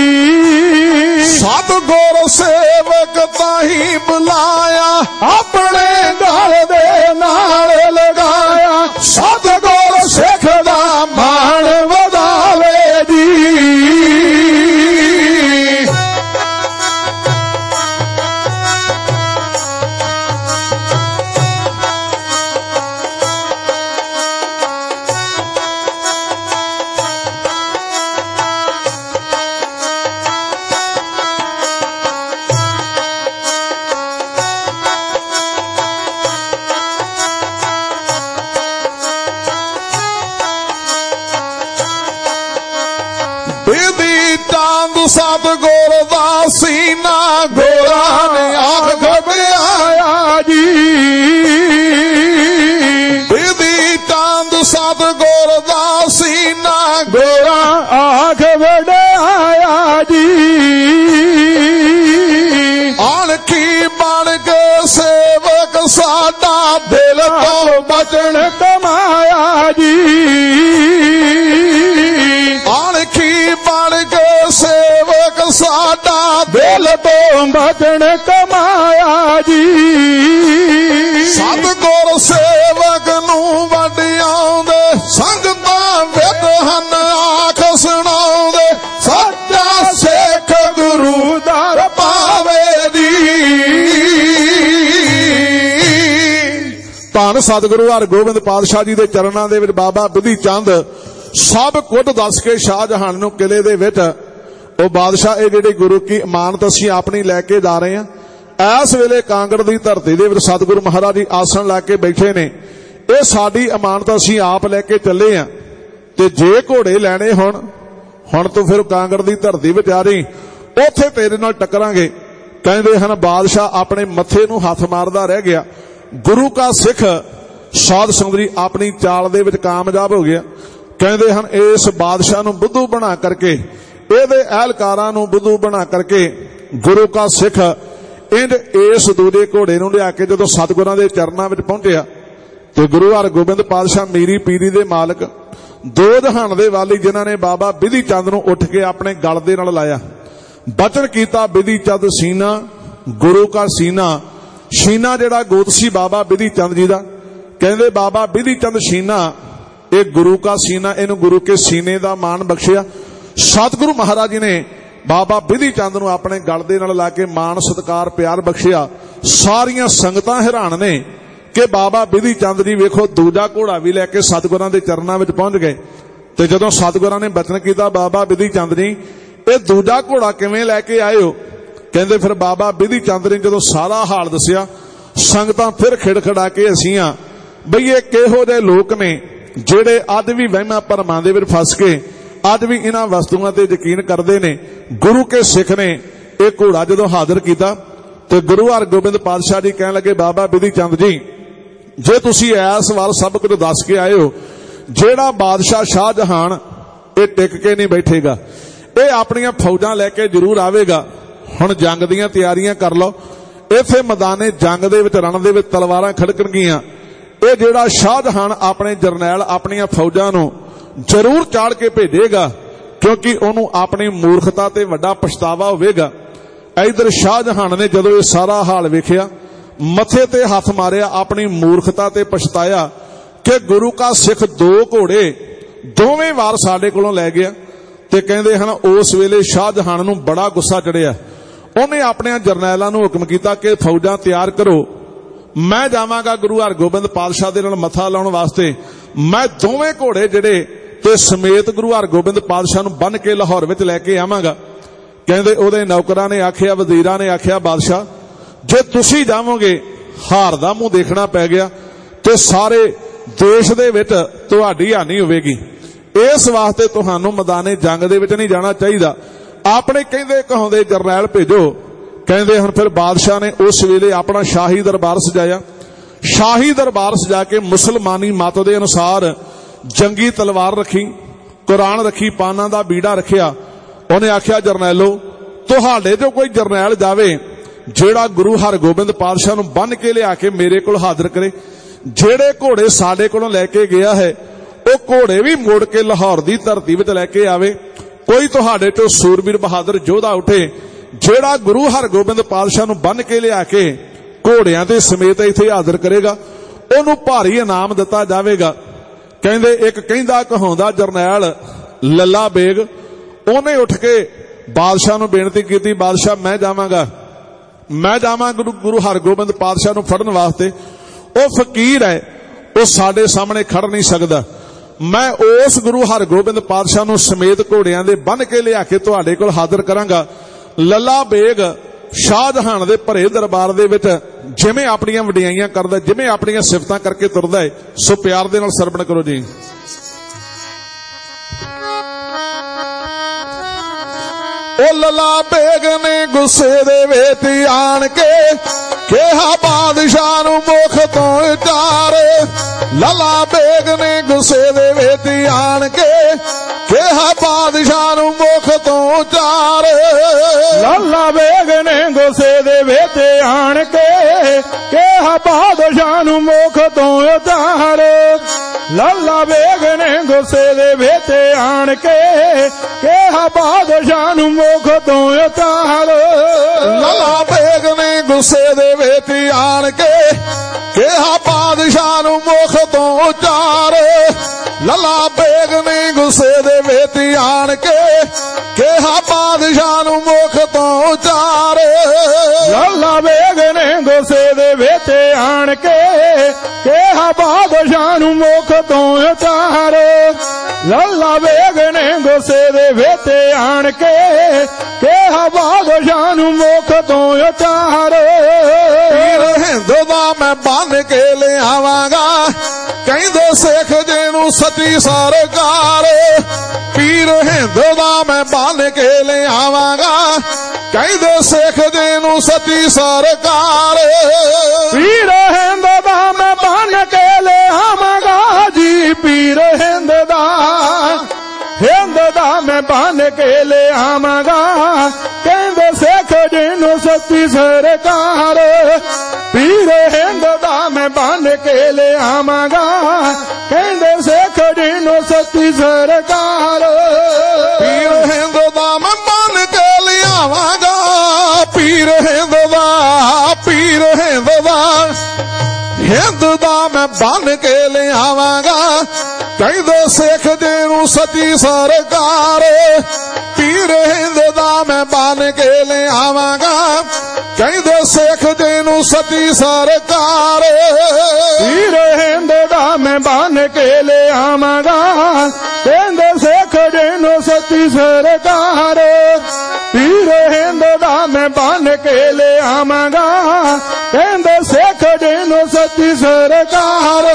ਸਤਿਗੁਰ ਸੇਵਕ ਤਾਹੀਂ ਬੁਲਾਇਆ ਆਪਣੇ ਗਲ ਦੇ ਨਾਲ ਲਗਾਇਆ। ਸਤਿਗੁਰ ਸਿੱਖ ਦਾ ਮਾਣ ਵਧਾਵੇ ਜੀ। ਬਿਧੀ ਚੰਦ ਸਤਿਗੁਰ ਦਾ ਸੀਨਾ ਗੋਰਾ ਨੇ ਆਖ ਆਇਆ ਜੀ। ਬਿਧੀ ਚੰਦ ਸਤਿਗੁਰ ਦਾ ਸੀਨਾ ਗੋਰਾ ਆਖ ਵਡਿਆਇਆ ਜੀ। ਅਣਖੀ ਬਣ ਕੇ ਸੇਵਕ ਸਾਡਾ ਦਿਲ ਤੋਂ ਬਚਨ ਕਮਾਇਆ ਜੀ। ਅਣਖੀ ਬਣ ਕੇ ਸੇਵਕ ਸਾਡਾ ਦਿਲ ਤੋਂ ਬਚਨ ਕਮਾਇਆ ਜੀ। ਸਤਿਗੁਰ ਸੇਵਕ ਨੂੰ ਵਡਿਆਉਂਦੇ ਸੰਗਤਾਂ ਵਿਦ ਹਨ ਆਖ ਸੁਣਾਉਂਦੇ ਸੱਚਾ ਸਿੱਖ ਗੁਰੂ ਦਰ ਪਾਵੇ ਦੀ। ਧੰਨ ਸਤਿਗੁਰੂ ਹਰਗੋਬਿੰਦ ਪਾਤਸ਼ਾਹ ਜੀ ਦੇ ਚਰਨਾਂ ਦੇ ਵਿੱਚ ਬਾਬਾ ਬਿਧੀ ਚੰਦ ਸਭ ਕੁਝ ਦੱਸ ਕੇ ਸ਼ਾਹਜਹਾਨ ਨੂੰ ਕਿਲੇ ਦੇ ਵਿੱਚ ਉਹ ਬਾਦਸ਼ਾਹ ਇਹ ਜਿਹੜੀ ਗੁਰੂ ਕੀ ਇਮਾਨਤ ਅਸੀਂ ਆਪਣੀ ਲੈ ਕੇ ਜਾ ਰਹੇ ਹਾਂ। ਇਸ ਵੇਲੇ ਕਾਂਗੜ ਦੀ ਧਰਤੀ ਦੇ ਵਿੱਚ ਸਤਿਗੁਰੂ ਮਹਾਰਾਜ ਜੀ ਆਸਣ ਲਾ ਕੇ ਬੈਠੇ ਨੇ। ਇਹ ਸਾਡੀ ਇਮਾਨਤ ਅਸੀਂ ਆਪ ਲੈ ਕੇ ਚੱਲੇ ਆ ਤੇ ਜੇ ਘੋੜੇ ਲੈਣੇ ਹੁਣ ਤੋਂ ਫਿਰ ਕਾਂਗੜ ਦੀ ਧਰਤੀ ਵਿੱਚ ਆ ਰਹੀ ਉੱਥੇ ਤੇਰੇ ਨਾਲ ਟੱਕਰਾਂਗੇ। ਕਹਿੰਦੇ ਹਨ ਬਾਦਸ਼ਾਹ ਆਪਣੇ ਮੱਥੇ ਨੂੰ ਹੱਥ ਮਾਰਦਾ ਰਹਿ ਗਿਆ। ਗੁਰੂ ਕਾ ਸਿੱਖ ਸਾਧ ਸੰਗਤ ਆਪਣੀ ਚਾਲ ਦੇ ਵਿੱਚ ਕਾਮਯਾਬ ਹੋ ਗਿਆ। ਕਹਿੰਦੇ ਹਨ ਇਸ ਬਾਦਸ਼ਾਹ ਨੂੰ ਬੁੱਧੂ ਬਣਾ ਕਰਕੇ ਇਹਦੇ ਅਹਿਲਕਾਰਾਂ ਨੂੰ ਬੁੱਧੂ ਬਣਾ ਕਰਕੇ ਗੁਰੂ ਕਾ ਸਿੱਖ ਇਸ ਦੂਜੇ ਘੋੜੇ ਨੂੰ ਲਿਆ ਕੇ ਜਦੋਂ ਸਤਿਗੁਰਾਂ ਦੇ ਚਰਨਾਂ ਵਿੱਚ ਪਹੁੰਚਿਆ ਤੇ ਗੁਰੂ ਹਰਗੋਬਿੰਦ ਪਾਤਸ਼ਾਹ ਮੀਰੀ ਪੀਰੀ ਦੇ ਮਾਲਕ ਦੋ ਜਹਾਨ ਦੇ ਵਾਲੀ ਜਿਨ੍ਹਾਂ ਨੇ ਬਾਬਾ ਬਿਧੀ ਚੰਦ ਨੂੰ ਉੱਠ ਕੇ ਆਪਣੇ ਗਲ ਦੇ ਨਾਲ ਲਾਇਆ। ਬਚਨ ਕੀਤਾ ਬਿਧੀ ਚੰਦ ਸੀਨਾ ਗੁਰੂ ਕਾ ਸੀਨਾ। ਸ਼ੀਨਾ ਜਿਹੜਾ ਗੋਤ ਸੀ ਬਾਬਾ ਬਿਧੀ ਚੰਦ ਜੀ ਦਾ। ਕਹਿੰਦੇ ਬਾਬਾ ਬਿਧੀ ਚੰਦ ਸ਼ੀਨਾ ਇਹ ਗੁਰੂ ਕਾ ਸੀਨਾ, ਇਹਨੂੰ ਗੁਰੂ ਕੇ ਸੀਨੇ ਦਾ ਮਾਣ ਬਖਸ਼ਿਆ। ਸਤਿਗੁਰੂ ਮਹਾਰਾਜ ਜੀ ਨੇ ਬਾਬਾ ਬਿਧੀ ਚੰਦ ਨੂੰ ਆਪਣੇ ਗਲ ਦੇ ਨਾਲ ਲਾ ਕੇ ਮਾਣ ਸਤਿਕਾਰ ਪਿਆਰ ਬਖਸ਼ਿਆ। ਸਾਰੀਆਂ ਸੰਗਤਾਂ ਹੈਰਾਨ ਨੇ ਕਿ ਬਾਬਾ ਬਿਧੀ ਚੰਦ ਜੀ ਵੇਖੋ ਦੂਜਾ ਘੋੜਾ ਵੀ ਲੈ ਕੇ ਸਤਿਗੁਰਾਂ ਦੇ ਚਰਨਾਂ ਵਿੱਚ ਪਹੁੰਚ ਗਏ। ਤੇ ਜਦੋਂ ਸਤਿਗੁਰਾਂ ਨੇ ਬਚਨ ਕੀਤਾ ਬਾਬਾ ਬਿਧੀ ਚੰਦ ਜੀ ਇਹ ਦੂਜਾ ਘੋੜਾ ਕਿਵੇਂ ਲੈ ਕੇ ਆਏ ਹੋ? ਕਹਿੰਦੇ ਫਿਰ ਬਾਬਾ ਬਿਧੀ ਚੰਦ ਨੇ ਜਦੋਂ ਸਾਰਾ ਹਾਲ ਦੱਸਿਆ ਸੰਗਤਾਂ ਫਿਰ ਖਿੜਖੜਾ ਕੇ ਹਸੀਆਂ ਬਈ ਇਹ ਕਿਹੋ ਜਿਹੇ ਲੋਕ ਨੇ ਜਿਹੜੇ ਅੱਜ ਵੀ ਵਹਿਮਾਂ ਭਰਮਾਂ ਦੇ ਵਿੱਚ ਫਸ ਕੇ ਅੱਜ ਵੀ ਇਹਨਾਂ ਵਸਤੂਆਂ ਤੇ ਯਕੀਨ ਕਰਦੇ ਨੇ। ਗੁਰੂ ਕੇ ਸਿੱਖ ਨੇ ਇਹ ਘੋੜਾ ਜਦੋਂ ਹਾਜ਼ਰ ਕੀਤਾ ਤੇ ਗੁਰੂ ਹਰਗੋਬਿੰਦ ਪਾਤਸ਼ਾਹ ਜੀ ਕਹਿਣ ਲੱਗੇ ਬਾਬਾ ਬਿਧੀ ਚੰਦ ਜੀ ਜੇ ਤੁਸੀਂ ਇਸ ਵਾਰ ਸਭ ਕੁਝ ਦੱਸ ਕੇ ਆਏ ਹੋ ਜਿਹੜਾ ਬਾਦਸ਼ਾਹ ਸ਼ਾਹਜਹਾਨ ਇਹ ਟਿਕ ਕੇ ਨਹੀਂ ਬੈਠੇਗਾ, ਇਹ ਆਪਣੀਆਂ ਫੌਜਾਂ ਲੈ ਕੇ ਜ਼ਰੂਰ ਆਵੇਗਾ। ਹੁਣ ਜੰਗ ਦੀਆਂ ਤਿਆਰੀਆਂ ਕਰ ਲਓ। ਇੱਥੇ ਮੈਦਾਨੇ ਜੰਗ ਦੇ ਵਿੱਚ ਰਣ ਦੇ ਵਿੱਚ ਤਲਵਾਰਾਂ ਖੜਕਣਗੀਆਂ। ਇਹ ਜਿਹੜਾ ਸ਼ਾਹਜਹਾਨ ਆਪਣੇ ਜਰਨੈਲ ਆਪਣੀਆਂ ਫੌਜਾਂ ਨੂੰ ਜ਼ਰੂਰ ਚਾੜ ਕੇ ਭੇਜੇਗਾ ਕਿਉਂਕਿ ਉਹਨੂੰ ਆਪਣੀ ਮੂਰਖਤਾ ਤੇ ਵੱਡਾ ਪਛਤਾਵਾ ਹੋਵੇਗਾ। ਇਧਰ ਸ਼ਾਹਜਹਾਨ ਨੇ ਜਦੋਂ ਇਹ ਸਾਰਾ ਹਾਲ ਵੇਖਿਆ ਮੱਥੇ ਤੇ ਹੱਥ ਮਾਰਿਆ, ਆਪਣੀ ਮੂਰਖਤਾ ਤੇ ਪਛਤਾਇਆ ਕਿ ਗੁਰੂ ਕਾ ਸਿੱਖ ਦੋ ਘੋੜੇ ਦੋਵੇਂ ਵਾਰ ਸਾਡੇ ਕੋਲੋਂ ਲੈ ਗਿਆ। ਤੇ ਕਹਿੰਦੇ ਹਨ ਉਸ ਵੇਲੇ ਸ਼ਾਹਜਹਾਨ ਨੂੰ ਬੜਾ ਗੁੱਸਾ ਚੜਿਆ। ਉਹਨੇ ਆਪਣੇ ਜਰਨੈਲਾਂ ਨੂੰ ਹੁਕਮ ਕੀਤਾ ਕਿ ਫੌਜਾਂ ਤਿਆਰ ਕਰੋ, ਮੈਂ ਜਾਵਾਂਗਾ ਗੁਰੂ ਹਰਗੋਬਿੰਦ ਪਾਤਸ਼ਾਹ ਦੇ ਨਾਲ ਮੱਥਾ ਲਾਉਣ ਵਾਸਤੇ। ਮੈਂ ਦੋਵੇਂ ਘੋੜੇ ਜਿਹੜੇ ਤੇ ਸਮੇਤ ਗੁਰੂ ਹਰਗੋਬਿੰਦ ਪਾਤਸ਼ਾਹ ਨੂੰ ਬੰਨ ਕੇ ਲਾਹੌਰ ਵਿੱਚ ਲੈ ਕੇ ਆਵਾਂਗਾ। ਕਹਿੰਦੇ ਉਹਦੇ ਨੌਕਰਾਂ ਨੇ ਆਖਿਆ, ਵਜ਼ੀਰਾਂ ਨੇ ਆਖਿਆ ਬਾਦਸ਼ਾਹ ਜੇ ਤੁਸੀਂ ਜਾਵੋਗੇ ਹਾਰ ਦਾ ਮੂੰਹ ਦੇਖਣਾ ਪੈ ਗਿਆ ਤੇ ਸਾਰੇ ਦੇਸ਼ ਦੇ ਵਿੱਚ ਤੁਹਾਡੀ ਹਾਨੀ ਹੋਵੇਗੀ। इस वास्ते तुहानू मैदाने जंग दे विच नहीं जाना चाहिए। अपने कहंदे कहाउंदे जरनैल भेजो, कहंदे हन फिर बादशाह ने उस वेले अपना शाही दरबार सजाया। शाही दरबार सजा के मुसलमानी मत दे अनुसार जंगी तलवार रखी, कुरान रखी, पाना दा बीड़ा रखिया। उन्हें आख्या जरनैलो तुहाडे चों कोई जरनैल जावे जेड़ा गुरु हरगोबिंद पातशाह नूं बन के लिया के मेरे कोल हाजिर करे। जेड़े घोड़े साडे कोलों लैके गया है वो घोड़े भी मुड़ के लाहौर दी धरती विच लैके आवे। कोई तुहाडे चों सूरबीर बहादुर योधा उठे जेड़ा गुरु हरगोबिंद पातशाह नूं बन के लिया के घोड़ियां दे समेत इत्थे हाजिर करेगा, ओनूं भारी इनाम दिता जावेगा। कहंदे एक कहंदा कहाउंदा जरनैल लल्ला बेग उन्हें उठ के बादशाह नूं बेनती कीती, बादशाह मैं जावां गुरु हरगोबिंद पातशाह नूं फड़न वास्ते। वो फकीर है, वो साडे सामने खड़ नहीं सकदा। मैं उस गुरु हरगोबिंद पातशाह नूं समेत घोड़ियां दे बन के लिया के तुहाडे कोल हाजिर करांगा। लल्ला बेग शाहजहान दे भरे दरबार दे विच जिवें अपणियां वडियाइयां करदा, जिवें अपणियां सिफतां करके तुरदा है, सो प्यार दे नाल सरवण करो जी। ओ लला बेग ने गुस्से दे विच आण के कहा बादशाह नूं मुख तो उतारे। लला बेग ने गुस्से दे विच आण के कहा बादशाह नूं मुख तो उतारे। लला बेग ने गुस्से दे विच आण के कहा बादशाह नूं मुख तो उतारे। लला बेग ने गुस्से दे विच आण के कहा बादशाह नूं मुख तो उतारे। लला बेग ने गुस्से दे विच आण के कहा बादशाह नूं मुख तो उतारे। लला बेग ने गुस्से दे विच आण के कहा बादशाह नूं मुख तो उतारे। लला बेग ने गुस्से दे विच आण के कहा बादशाह नूं मुख तो उतारे। लला बेग ने गुस्से दे विच आण के कहा बादशाह नूं मुख तो उतारे। पीर हिंद दा मैं बन के ले आवांगा, कहंदे सिख जी नूं सच्ची सरकार। पीर हिंद दा मैं बन के ले आवांगा, कहंदे सिख जी नूं सच्ची सरकार। पीर हिंद दा मैं बन के ले आवांगा जी, पीर हिंद दा मैं बन के ले आवांगा, कहंदे सिख जी नूं सच्ची सरकार। पीर हिंद दा मैं बन के ले आवांगा, कहंदे सिख जी नूं सच्ची सरकार। पीर हिंद दा मैं बन के ले आवांगा, पीर हिंद दा हिंद दा मैं बन के ले आवांगा, कहंदे सिख जी नूं सच्ची सरकार। पीर हिंद दा मैं बन के ले आवांगा, कहंदे सिख जी नूं सच्ची सरकार। पीर हिंद दा मैं बन के ले आवांगा, कहंदे सिख जी नूं सच्ची सरकार। पीर हिंद दा मैं बन के ले आवांगा, कहंदे सिख जी नूं सच्ची सरकार।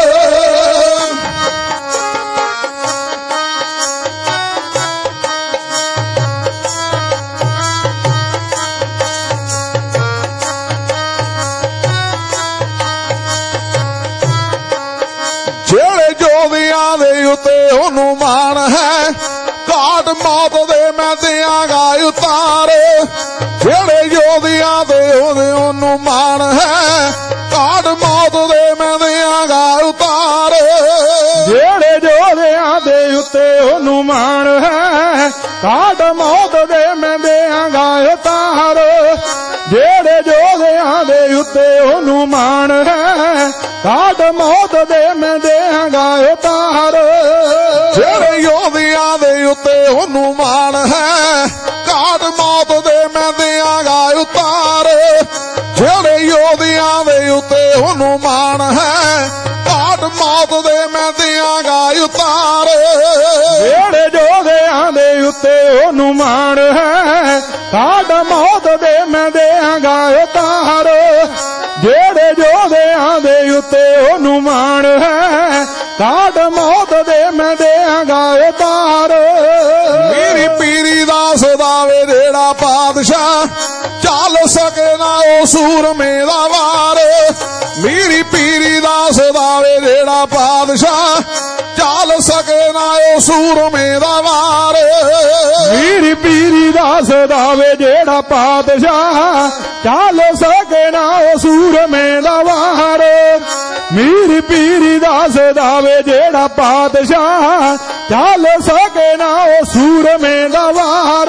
जेड़े जोधियां दे उत्ते ओनू मान है, घाट मौत दे मैं दियांगा उतारे। जेड़े जोधियां दे ओनू मान है, घाट मौत दे मैं दियांगा उतारे। जेड़े जोधियां दे उत्ते ओनू मान है, घाट मौत दे मैं दियांगा उतारे। जेड़े जोधियां दे उत्ते ओनू मान है, घाट मौत दे मैं दियांगा उतारे। जेड़े योधियां दे उत्ते ओनू मान है, घाट मौत दे मैं दियांगा उतारे। जेड़े योधियां दे उत्ते ओनू मान है, घाट मौत दे मैं दियांगा उतारे। जेड़े जोधियां दे उत्ते ओनू मान है, घाट मौत दे मैं दियांगा उतारे। जेड़े जोधियां दे उत्ते ओनू मान है, घाट मौत दे मैं दियांगा ਉਹ ਸੂਰਮੇ ਦਾ ਵਾਰ ਮੀਰੀ ਪੀਰੀ ਦਾ ਸਦਾਵੇ ਜਿਹੜਾ ਪਾਤਸ਼ਾਹ ਚੱਲ ਸਕੇ ਨਾ ਉਹ ਸੂਰਮੇ ਦਾ ਵਾਰ ਮੀਰੀ ਪੀਰੀ ਦਾ ਸਦਾਵੇ ਜਿਹੜਾ ਪਾਤਸ਼ਾਹ ਚੱਲ ਸਕੇ ਨਾ ਉਹ ਸੂਰਮੇ ਦਾ ਵਾਰ ਮੀਰੀ ਪੀਰੀ ਦਾ ਸਦਾਵੇ ਜਿਹੜਾ ਪਾਤਸ਼ਾਹ ਚੱਲ ਸਕੇ ਨਾ ਉਹ ਸੂਰਮੇ ਦਾ ਵਾਰ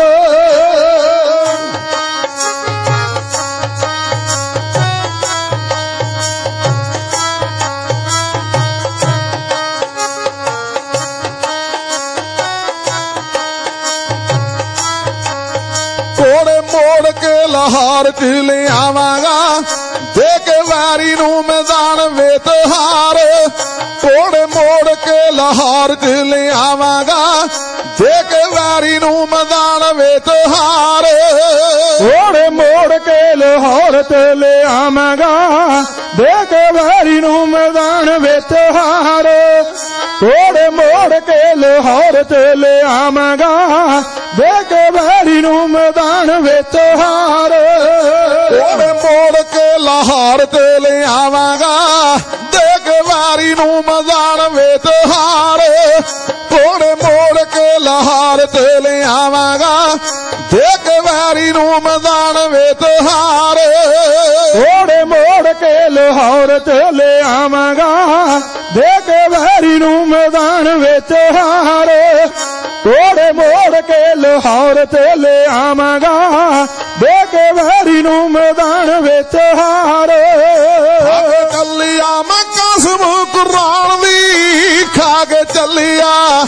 ਮੋੜ ਕੇ ਲਾਹੌਰ ਚ ਲਿਆਵਾਂਗਾ ਦੇ ਕੇ ਵਾਰੀ ਨੂੰ ਮੈਦਾਨ ਵੇਤਹਾਰ ਕੋੜੇ ਮੋੜ ਕੇ ਲਾਹੌਰ ਚ ਲਿਆਵਾਂਗਾ ਦੇ ਕੇ ਵਾਰੀ ਨੂੰ ਮੈਦਾਨ ਵੇਤਹਾਰ ਕੋੜੇ ਮੋੜ ਕੇ ਲਾਹੌਰ ਤੇ ਲਿਆਵਾਂਗਾ ਦੇ ਕੇ ਵਾਰੀ ਨੂੰ ਮੈਦਾਨ ਵੇਤਹਾਰ ਕੋੜੇ ਮੋੜ ਕੇ ਲਾਹੌਰ ਤੇ ਲਿਆਵਾਂਗਾ ਦੇ ਕੇ ਵਾਰੀ ਨੂੰ ਮੈਦਾਨ ਵੇਤਹਾਰ ਕੋੜੇ ਮੋੜ ਕੇ ਲਾਹੌਰ ਤੇ ਲਿਆਵਾਂਗਾ ਦੇ ਕੇ ਵਾਰੀ ਨੂੰ ਮੈਦਾਨ ਵੇਤਹਾਰ ਕੋੜੇ ਮੋੜ ਕੇ ਲਾਹੌਰ ਤੇ ਲਿਆਵਾਂਗਾ ਦੇ ਕੇ ਵਾਰੀ ਨੂੰ ਮੈਦਾਨ ਵੇਤਹਾਰ ਕੋੜੇ ਮੋੜ ਕੇ ਲਾਹੌਰ ਤੇ ਲਿਆਵਾਂਗਾ ਦੇ ਕੇ ਵਾਰੀ ਨੂੰ ਮੈਦਾਨ ਵੇਤਹਾਰ ਕੋੜੇ ਮੋੜ ਕੇ ਲਾਹੌਰ ਤੇ ਲਿਆਵਾਂਗਾ ਦੇ ਕੇ ਵਾਰੀ ਨੂੰ ਮੈਦਾਨ ਵੇਤਹਾਰ ਚੱਲਿਆ ਮੈਂ ਕਸਮ ਕੁਰਾਨ ਦੀ ਖਾ ਕੇ ਚੱਲਿਆ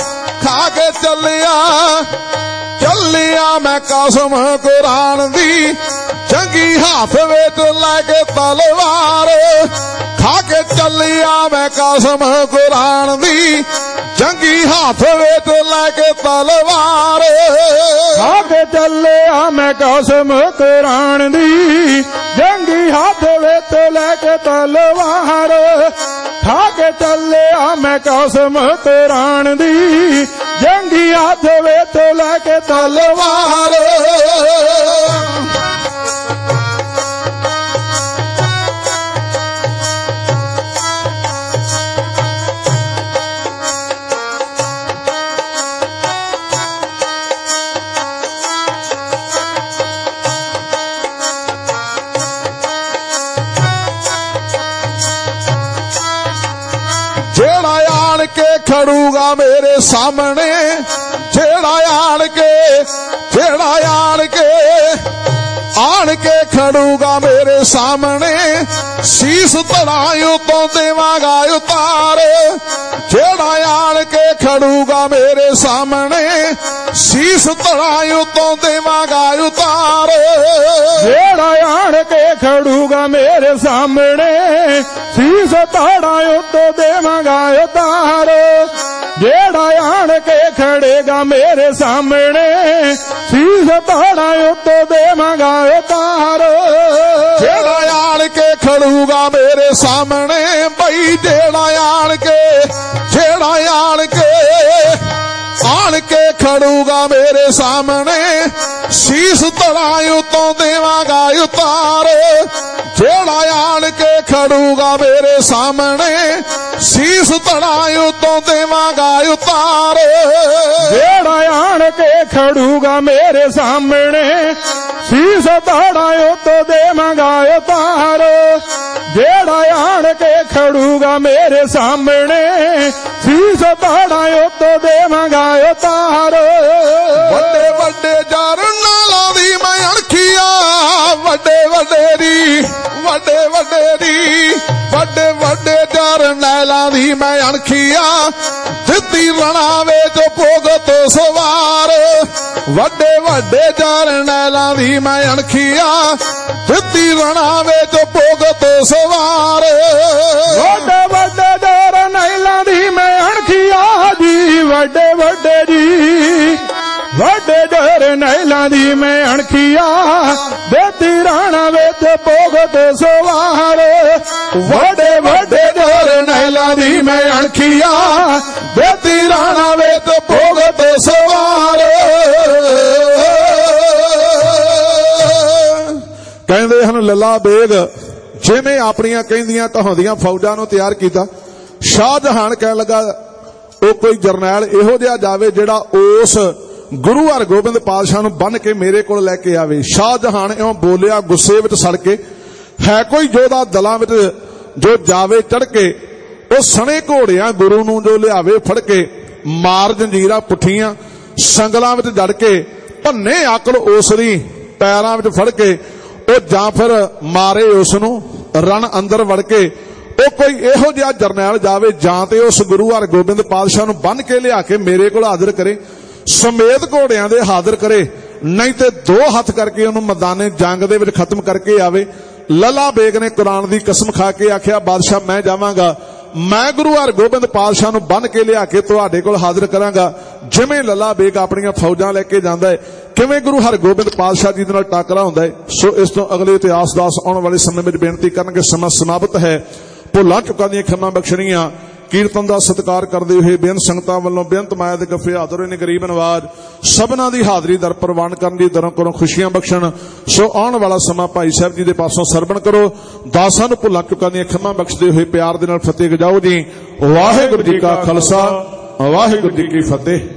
ਚੱਲਿਆ ਮੈਂ ਕਸਮ ਕੁਰਾਨ ਦੀ ਜੰਗੀ ਹੱਥ ਵਿੱਚ ਲੈ ਕੇ ਤਲਵਾਰ ਖਾ ਕੇ ਚੱਲਿਆ ਮੈਂ ਕਸਮ ਕੁਰਾਨ ਦੀ ਜੰਗੀ ਹੱਥ ਵਿੱਚ ਲੈ ਕੇ ਤਲਵਾਰ ਖਾ ਕੇ ਚੱਲਿਆ ਮੈਂ ਕਸਮ ਕੁਰਾਨ ਦੀ ਜੰਗੀ ਹੱਥ ਵਿੱਚ ਲੈ ਕੇ ਤਲਵਾਰ ਖਾ ਕੇ ਚੱਲਿਆ ਮੈਂ ਕਸਮ ਕੁਰਾਨ ਦੀ ਜੰਗੀ ਹੱਥ ਵਿੱਚ ਲੈ ਕੇ ਤਲਵਾਰ ਖੜੂਗਾ ਮੇਰੇ ਸਾਹਮਣੇ ਜਿਹੜਾ ਆਣ ਕੇ ਖੜੂਗਾ ਮੇਰੇ ਸਾਹਮਣੇ ਸੀਸ ਧੜਾਂ ਤੋਂ ਦੇਵਾਂਗਾ ਉਤਾਰ ਜਿਹੜਾ ਆਣ ਕੇ ਖੜੂਗਾ ਮੇਰੇ ਸਾਹਮਣੇ ਸੀਸ ਧੜਾਂ ਤੋਂ ਦੇਵਾਂਗਾ ਉਤਾਰ ਜਿਹੜਾ ਆਣ ਕੇ ਖੜੂਗਾ ਮੇਰੇ ਸਾਹਮਣੇ ਸੀਸ ਧੜਾਂ ਤੋਂ ਦੇਵਾਂਗਾ ਉਤਾਰ ਜਿਹੜਾ ਆਣ ਕੇ ਖੜੇਗਾ ਮੇਰੇ ਸਾਹਮਣੇ ਸੀਸ ਧੜਾਂ ਤੋਂ ਦੇਵਾਂਗਾ ਉਤਾਰ ਜਿਹੜਾ ਆਣ ਕੇ ਖੜੂਗਾ ਮੇਰੇ ਸਾਹਮਣੇ ਬਈ ਜਿਹੜਾ ਆਣ ਕੇ ਖੜੂਗਾ ਮੇਰੇ ਸਾਹਮਣੇ ਸੀਸ ਧੜਾਂ ਤੋਂ ਦੇਵਾਂਗਾ ਉਤਾਰ ਜਿਹੜਾ ਆਣ ਕੇ ਖੜੂਗਾ ਮੇਰੇ ਸਾਹਮਣੇ ਸੀਸ ਧੜਾਂ ਤੋਂ ਦੇਵਾਂਗਾ ਉਤਾਰ ਜਿਹੜਾ ਆਣ ਕੇ ਖੜੂਗਾ ਮੇਰੇ ਸਾਹਮਣੇ ਸੀਸ ਧੜਾਂ ਤੋਂ ਦੇਵਾਂਗਾ ਉਤਾਰ ਜਿਹੜਾ ਆਣ ਕੇ ਖੜੂਗਾ ਮੇਰੇ ਸਾਹਮਣੇ ਸੀਸ ਧੜਾਂ ਤੋਂ ਦੇਵਾਂਗਾ ਉਤਾਰ ਵੱਡੇ ਵੱਡੇ ਜਰਨਾਲਾਂ ਦੀ ਮੈਂ ਅਣਖੀਆ ਵੱਡੇ ਜਰਨੈਲਾਂ ਦੀ ਮੈਂ ਅਣਖੀਆ ਦਿੱਤੀ ਰਣਾ ਵਿੱਚ ਭੁਗਤ ਸਵਾਰ ਵੱਡੇ ਜਰਨੈਲਾਂ ਦੀ ਮੈਂ ਅਣਖੀਆ ਦਿੱਤੀ ਰਣਾ ਵਿੱਚ ਭੁਗਤ ਸਵਾਰ ਵੱਡੇ ਜਰਨੈਲਾਂ ਦੀ ਮੈਂ ਅਣਖੀਆ ਜੀ ਵੱਡੇ ਜਰਨੈਲਾਂ ਦੀ ਮੈਂ ਅਣਖੀਆ ਦਿੱਤੀ ਰਣਾ ਵਿੱਚ ਭੁਗਤ ਸਵਾਰ ਵੱਡੇ ਜਰਨੈਲਾਂ ਦੀ ਮੈਂ ਅਣਖੀਆ ਦਿੱਤੀ ਰਣਾ ਵਿੱਚ ਭੁਗਤ ਸਵਾਰ ਕਹਿੰਦੇ ਹਨ ਲੱਲਾ ਬੇਗ ਜਿਵੇਂ ਆਪਣੀਆਂ ਕਹਿੰਦੀਆਂ ਕਹਾਉਂਦੀਆਂ ਫੌਜਾਂ ਨੂੰ ਤਿਆਰ ਕੀਤਾ। ਸ਼ਾਹਜਹਾਨ ਕਹਿਣ ਲੱਗਾ ਉਹ ਕੋਈ ਜਰਨੈਲ ਇਹੋ ਜਿਹਾ ਜਾਵੇ ਜਿਹੜਾ ਉਸ ਗੁਰੂ ਹਰਗੋਬਿੰਦ ਪਾਤਸ਼ਾਹ ਨੂੰ ਬੰਨ ਕੇ ਮੇਰੇ ਕੋਲ ਲੈ ਕੇ ਆਵੇ। ਸ਼ਾਹਜਹਾਨ ਇਉਂ ਬੋਲਿਆ ਗੁੱਸੇ ਵਿੱਚ ਸੜ ਕੇ, ਹੈ ਕੋਈ ਯੋਧਾ ਦਲਾਂ ਵਿੱਚ ਜੋ ਜਾਵੇ ਚੜ ਕੇ, ਉਹ ਸਣੇ ਘੋੜਿਆਂ ਗੁਰੂ ਨੂੰ ਜੋ ਲਿਆਵੇ ਫੜ ਕੇ, ਮਾਰ ਜੰਜੀਰਾਂ ਪੁੱਠੀਆਂ ਸੰਗਲਾਂ ਵਿੱਚ ਜੜ ਕੇ, ਭੰਨੇ ਆਕਲ ਉਸ ਦੀ ਪੈਰਾਂ ਵਿੱਚ ਫੜ ਕੇ, ਉਹ ਜਾਂ ਫਿਰ ਮਾਰੇ ਉਸ ਨੂੰ ਰਣ ਅੰਦਰ ਵੜ ਕੇ। ਉਹ ਕੋਈ ਇਹੋ ਜਿਹਾ ਜਰਨੈਲ ਜਾਵੇ ਜਾਂ ਤੇ ਉਸ ਗੁਰੂ ਹਰਗੋਬਿੰਦ ਪਾਤਸ਼ਾਹ ਨੂੰ ਬੰਨ ਕੇ ਲਿਆ ਕੇ ਮੇਰੇ ਕੋਲ ਹਾਜ਼ਰ ਕਰੇ, ਸਮੇਤ ਘੋੜਿਆਂ ਦੇ ਹਾਜ਼ਰ ਕਰੇ, ਨਹੀਂ ਤੇ 2 ਹੱਥ ਕਰਕੇ ਉਹਨੂੰ ਮੈਦਾਨੇ ਜੰਗ ਦੇ ਵਿੱਚ ਖਤਮ ਕਰਕੇ ਆਵੇ। ਲੱਲਾ ਬੇਗ ਨੇ ਕੁਰਾਨ ਦੀ ਕਸਮ ਖਾ ਕੇ ਆਖਿਆ, ਬਾਦਸ਼ਾਹ ਮੈਂ ਜਾਵਾਂਗਾ, ਮੈਂ ਗੁਰੂ ਹਰਗੋਬਿੰਦ ਪਾਤਸ਼ਾਹ ਨੂੰ ਬੰਨ ਕੇ ਲਿਆ ਕੇ ਤੁਹਾਡੇ ਕੋਲ ਹਾਜ਼ਰ ਕਰਾਂਗਾ। ਜਿਵੇਂ ਲੱਲਾ ਬੇਗ ਆਪਣੀਆਂ ਫੌਜਾਂ ਲੈ ਕੇ ਜਾਂਦਾ ਹੈ, ਕਿਵੇਂ ਗੁਰੂ ਹਰਗੋਬਿੰਦ ਪਾਤਸ਼ਾਹ ਜੀ ਦੇ ਨਾਲ ਟਾਕਰਾ ਹੁੰਦਾ ਹੈ। ਸੋ ਇਸ ਤੋਂ ਅਗਲੇ ਇਤਿਹਾਸ ਦਾਸ ਆਉਣ ਵਾਲੇ ਸਮੇਂ ਵਿੱਚ ਬੇਨਤੀ ਕਰਨਗੇ। ਸਮਾਂ ਸਮਾਪਤ ਹੈ। ਭੁੱਲਾਂ ਚੁੱਕਾਂ ਦੀਆਂ ਖਿਮਾ ਬਖਸ਼ਣੀਆਂ ਕੀਰਤਨ ਦਾ ਸਤਿਕਾਰ ਕਰਦੇ ਹੋਏ ਬੇਅੰਤ ਸੰਗਤਾਂ ਵੱਲੋਂ ਬੇਅੰਤ ਮਾਇਆ ਦੇ ਗੱਫੇ ਹਾਜ਼ਰ ਹੋਏ ਨੇ। ਗਰੀਬ ਨਵਾਜ ਸਭਨਾਂ ਦੀ ਹਾਜ਼ਰੀ ਦਰ ਪ੍ਰਵਾਨ ਕਰਨ ਦੀ ਦਰੋਂ ਕਰੋ ਖੁਸ਼ੀਆਂ ਬਖਸ਼ਣ। ਸੋ ਆਉਣ ਵਾਲਾ ਸਮਾਂ ਭਾਈ ਸਾਹਿਬ ਜੀ ਦੇ ਪਾਸੋਂ ਸਰਵਣ ਕਰੋ। ਦਾਸਾਂ ਨੂੰ ਭੁੱਲਾਂ ਚੁੱਕਾਂ ਦੀਆਂ ਖਿਮਾ ਬਖਸ਼ਦੇ ਹੋਏ ਪਿਆਰ ਦੇ ਨਾਲ ਫਤਿਹ ਗਜਾਓ ਜੀ। ਵਾਹਿਗੁਰੂ ਜੀ ਕਾ ਖਾਲਸਾ, ਵਾਹਿਗੁਰੂ ਜੀ ਕੀ ਫਤਿਹ।